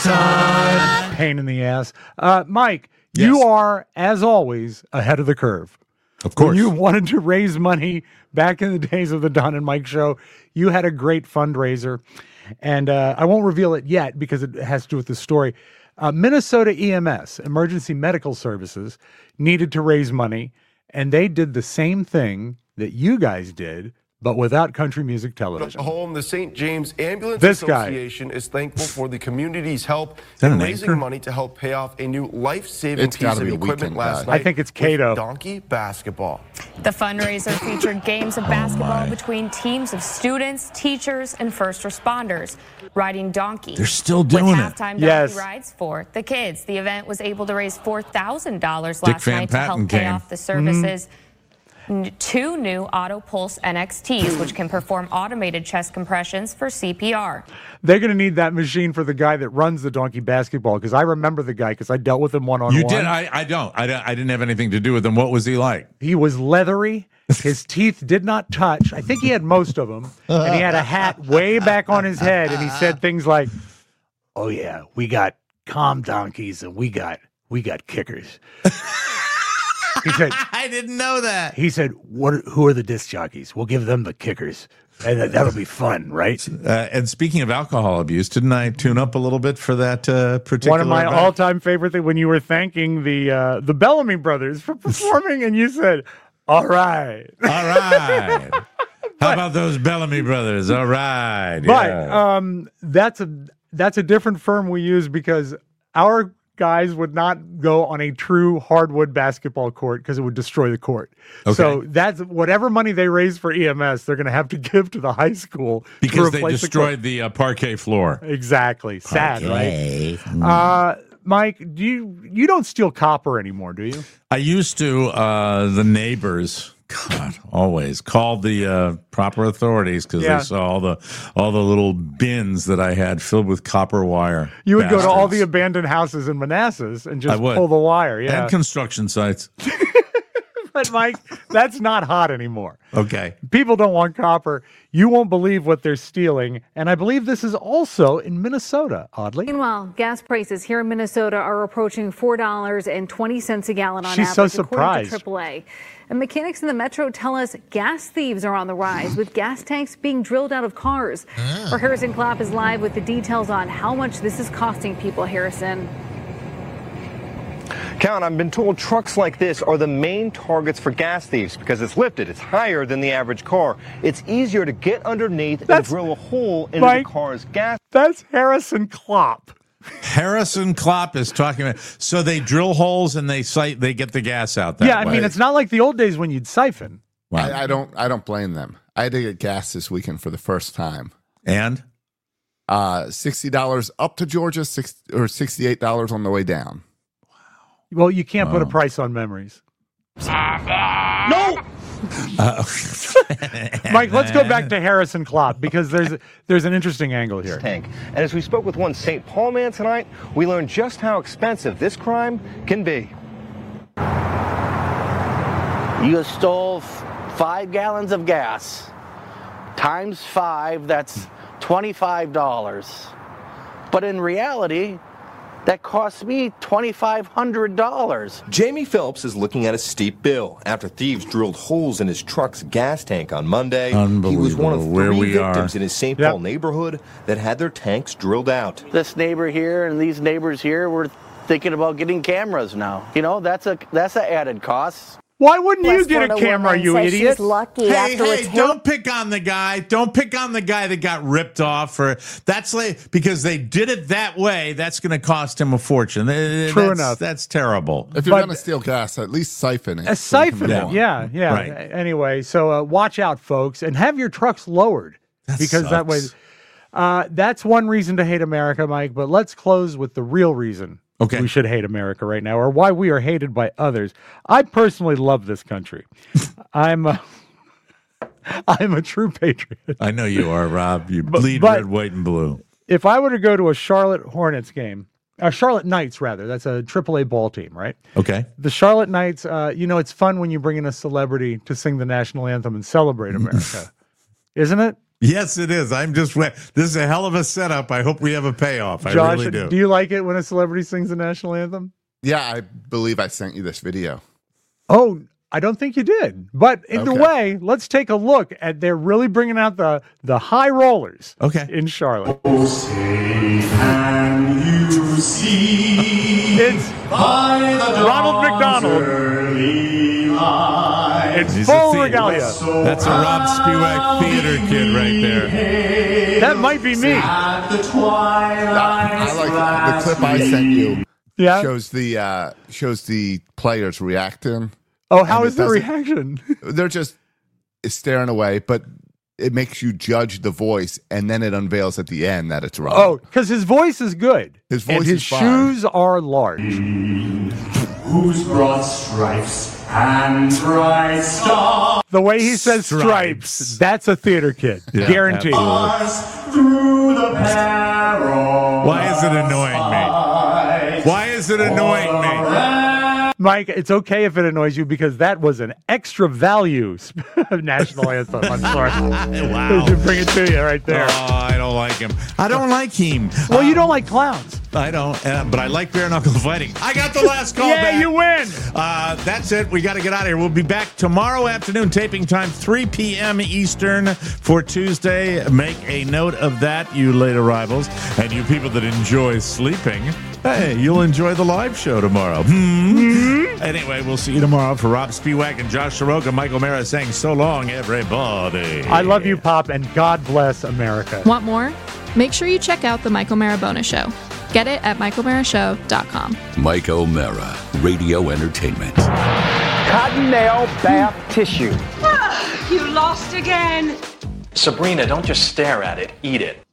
time. Pain in the ass. Mike, you are, as always, ahead of the curve. Of course. When you wanted to raise money back in the days of the Don and Mike show, you had a great fundraiser. And I won't reveal it yet because it has to do with the story. Minnesota EMS, Emergency Medical Services, needed to raise money, and they did the same thing that you guys did, but without country music television. Home, the St. James Ambulance This guy. Association is thankful for the community's help that in an raising anchor? money to help pay off a new life-saving It's piece gotta of be a equipment weekend last guy. night. I think it's Cato. with Donkey basketball. The fundraiser featured games of basketball between teams of students, teachers, and first responders riding donkeys. They're still doing with it. halftime donkey Yes. rides for the kids. The event was able to raise $4,000 Dick last Van night to help Patten pay came. off the services. 2 new AutoPulse NXTs, which can perform automated chest compressions for CPR. They're going to need that machine for the guy that runs the donkey basketball, because I remember the guy because I dealt with him one-on-one. You did? I don't. I didn't have anything to do with him. What was he like? He was leathery. His teeth did not touch. I think he had most of them. And he had a hat way back on his head. And he said things like, "Oh, yeah, we got calm donkeys and we got kickers." He said, I didn't know that. He said, who are the disc jockeys? We'll give them the kickers. And that'll be fun, right? And speaking of alcohol abuse, didn't I tune up a little bit for that particular One of my event? all-time favorite things when you were thanking the Bellamy brothers for performing, and you said, "All right." All right. How about those Bellamy brothers? All right. But that's a different firm we use because our guys would not go on a true hardwood basketball court because it would destroy the court. Okay. So that's whatever money they raise for EMS, they're going to have to give to the high school Because to they replace destroyed the parquet floor. Exactly. Sad, Parquet. right? Mike, you don't steal copper anymore, do you? I used to. The neighbors, God, always called the proper authorities because Yeah. they saw all the little bins that I had filled with copper wire. You would go to all Bastards. the abandoned houses in Manassas and I just would. pull the wire. Yeah. And construction sites. But Mike, that's not hot anymore. Okay. People don't want copper. You won't believe what they're stealing. And I believe this is also in Minnesota, oddly. Meanwhile, gas prices here in Minnesota are approaching $4.20 a gallon on She's average, so according surprised. to AAA. And mechanics in the metro tell us gas thieves are on the rise, with gas tanks being drilled out of cars. Our Harrison Klopp is live with the details on how much this is costing people, Harrison. Count, I've been told trucks like this are the main targets for gas thieves because it's lifted. It's higher than the average car. It's easier to get underneath and drill a hole into Mike, the car's gas. That's Harrison Klopp. Harrison Klopp is talking about. So they drill holes and they get the gas out. That Yeah, I way. mean, it's not like the old days when you'd siphon. Wow. I don't blame them. I had to get gas this weekend for the first time. And $60 up to Georgia, $68 on the way down. Well, you can't put a price on memories. No! Mike, let's go back to Harrison Klopp because there's an interesting angle here. Tank. And as we spoke with one St. Paul man tonight, we learned just how expensive this crime can be. You stole 5 gallons of gas. Times 5, that's $25. But in reality, that cost me $2,500. Jamie Phelps is looking at a steep bill after thieves drilled holes in his truck's gas tank on Monday. He was one of 3 victims in his St. Paul neighborhood that had their tanks drilled out. This neighbor here and these neighbors here were thinking about getting cameras now. You know, that's an added cost. Why wouldn't you get a camera, you idiot? Hey, don't pick on the guy. Don't pick on the guy that got ripped off. Because they did it that way. That's going to cost him a fortune. True enough. That's terrible. If you're going to steal gas, at least siphon it. A siphon it, yeah. Right. Anyway, so watch out, folks, and have your trucks lowered because that way. That's one reason to hate America, Mike. But let's close with the real reason. Okay. We should hate America right now, or why we are hated by others. I personally love this country. I'm a true patriot. I know you are, Rob. You bleed red, white, and blue. If I were to go to a Charlotte Hornets game, Charlotte Knights, rather, that's a AAA ball team, right? Okay. The Charlotte Knights, it's fun when you bring in a celebrity to sing the national anthem and celebrate America. Isn't it? Yes, it is. This is a hell of a setup. I hope we have a payoff. I Josh, really do. Do you like it when a celebrity sings the national anthem? Yeah, I believe I sent you this video. Oh, I don't think you did. But either way, let's take a look at they're really bringing out the high rollers in Charlotte. Oh, say can you see it's Ronald McDonald. It's full regalia. That's a Rob Spewak theater kid right there. That might be me. I like the clip I sent you. Yeah. Shows the players reacting. Oh, how is the reaction? They're just staring away, but it makes you judge the voice, and then it unveils at the end that it's wrong. Oh, because his voice is good. His voice and his is fine. shoes are large. Who's brought stripes and bright stars? The way he says stripes, that's a theater kid. Yeah, Guaranteed. Through the peril. Why is it annoying me? Why is it annoying me? Mike, it's okay if it annoys you because that was an extra value national anthem. I'm sorry. Wow. To bring it to you right there. Oh, I don't like him. I don't like him. Well, you don't like clowns. I don't, but I like bare knuckle fighting. I got the last call back. Yeah, you win. That's it. We got to get out of here. We'll be back tomorrow afternoon, taping time 3 p.m. Eastern for Tuesday. Make a note of that, you late arrivals. And you people that enjoy sleeping, hey, you'll enjoy the live show tomorrow. Anyway, we'll see you tomorrow. For Rob Spewak and Josh Soroka, Mike O'Mara saying so long, everybody. I love you, Pop, and God bless America. Want more? Make sure you check out the Mike O'Mara Bonus Show. Get it at MikeO'MaraShow.com. Mike O'Mara, Radio Entertainment. Cottonelle bath tissue. You lost again. Sabrina, don't just stare at it, eat it.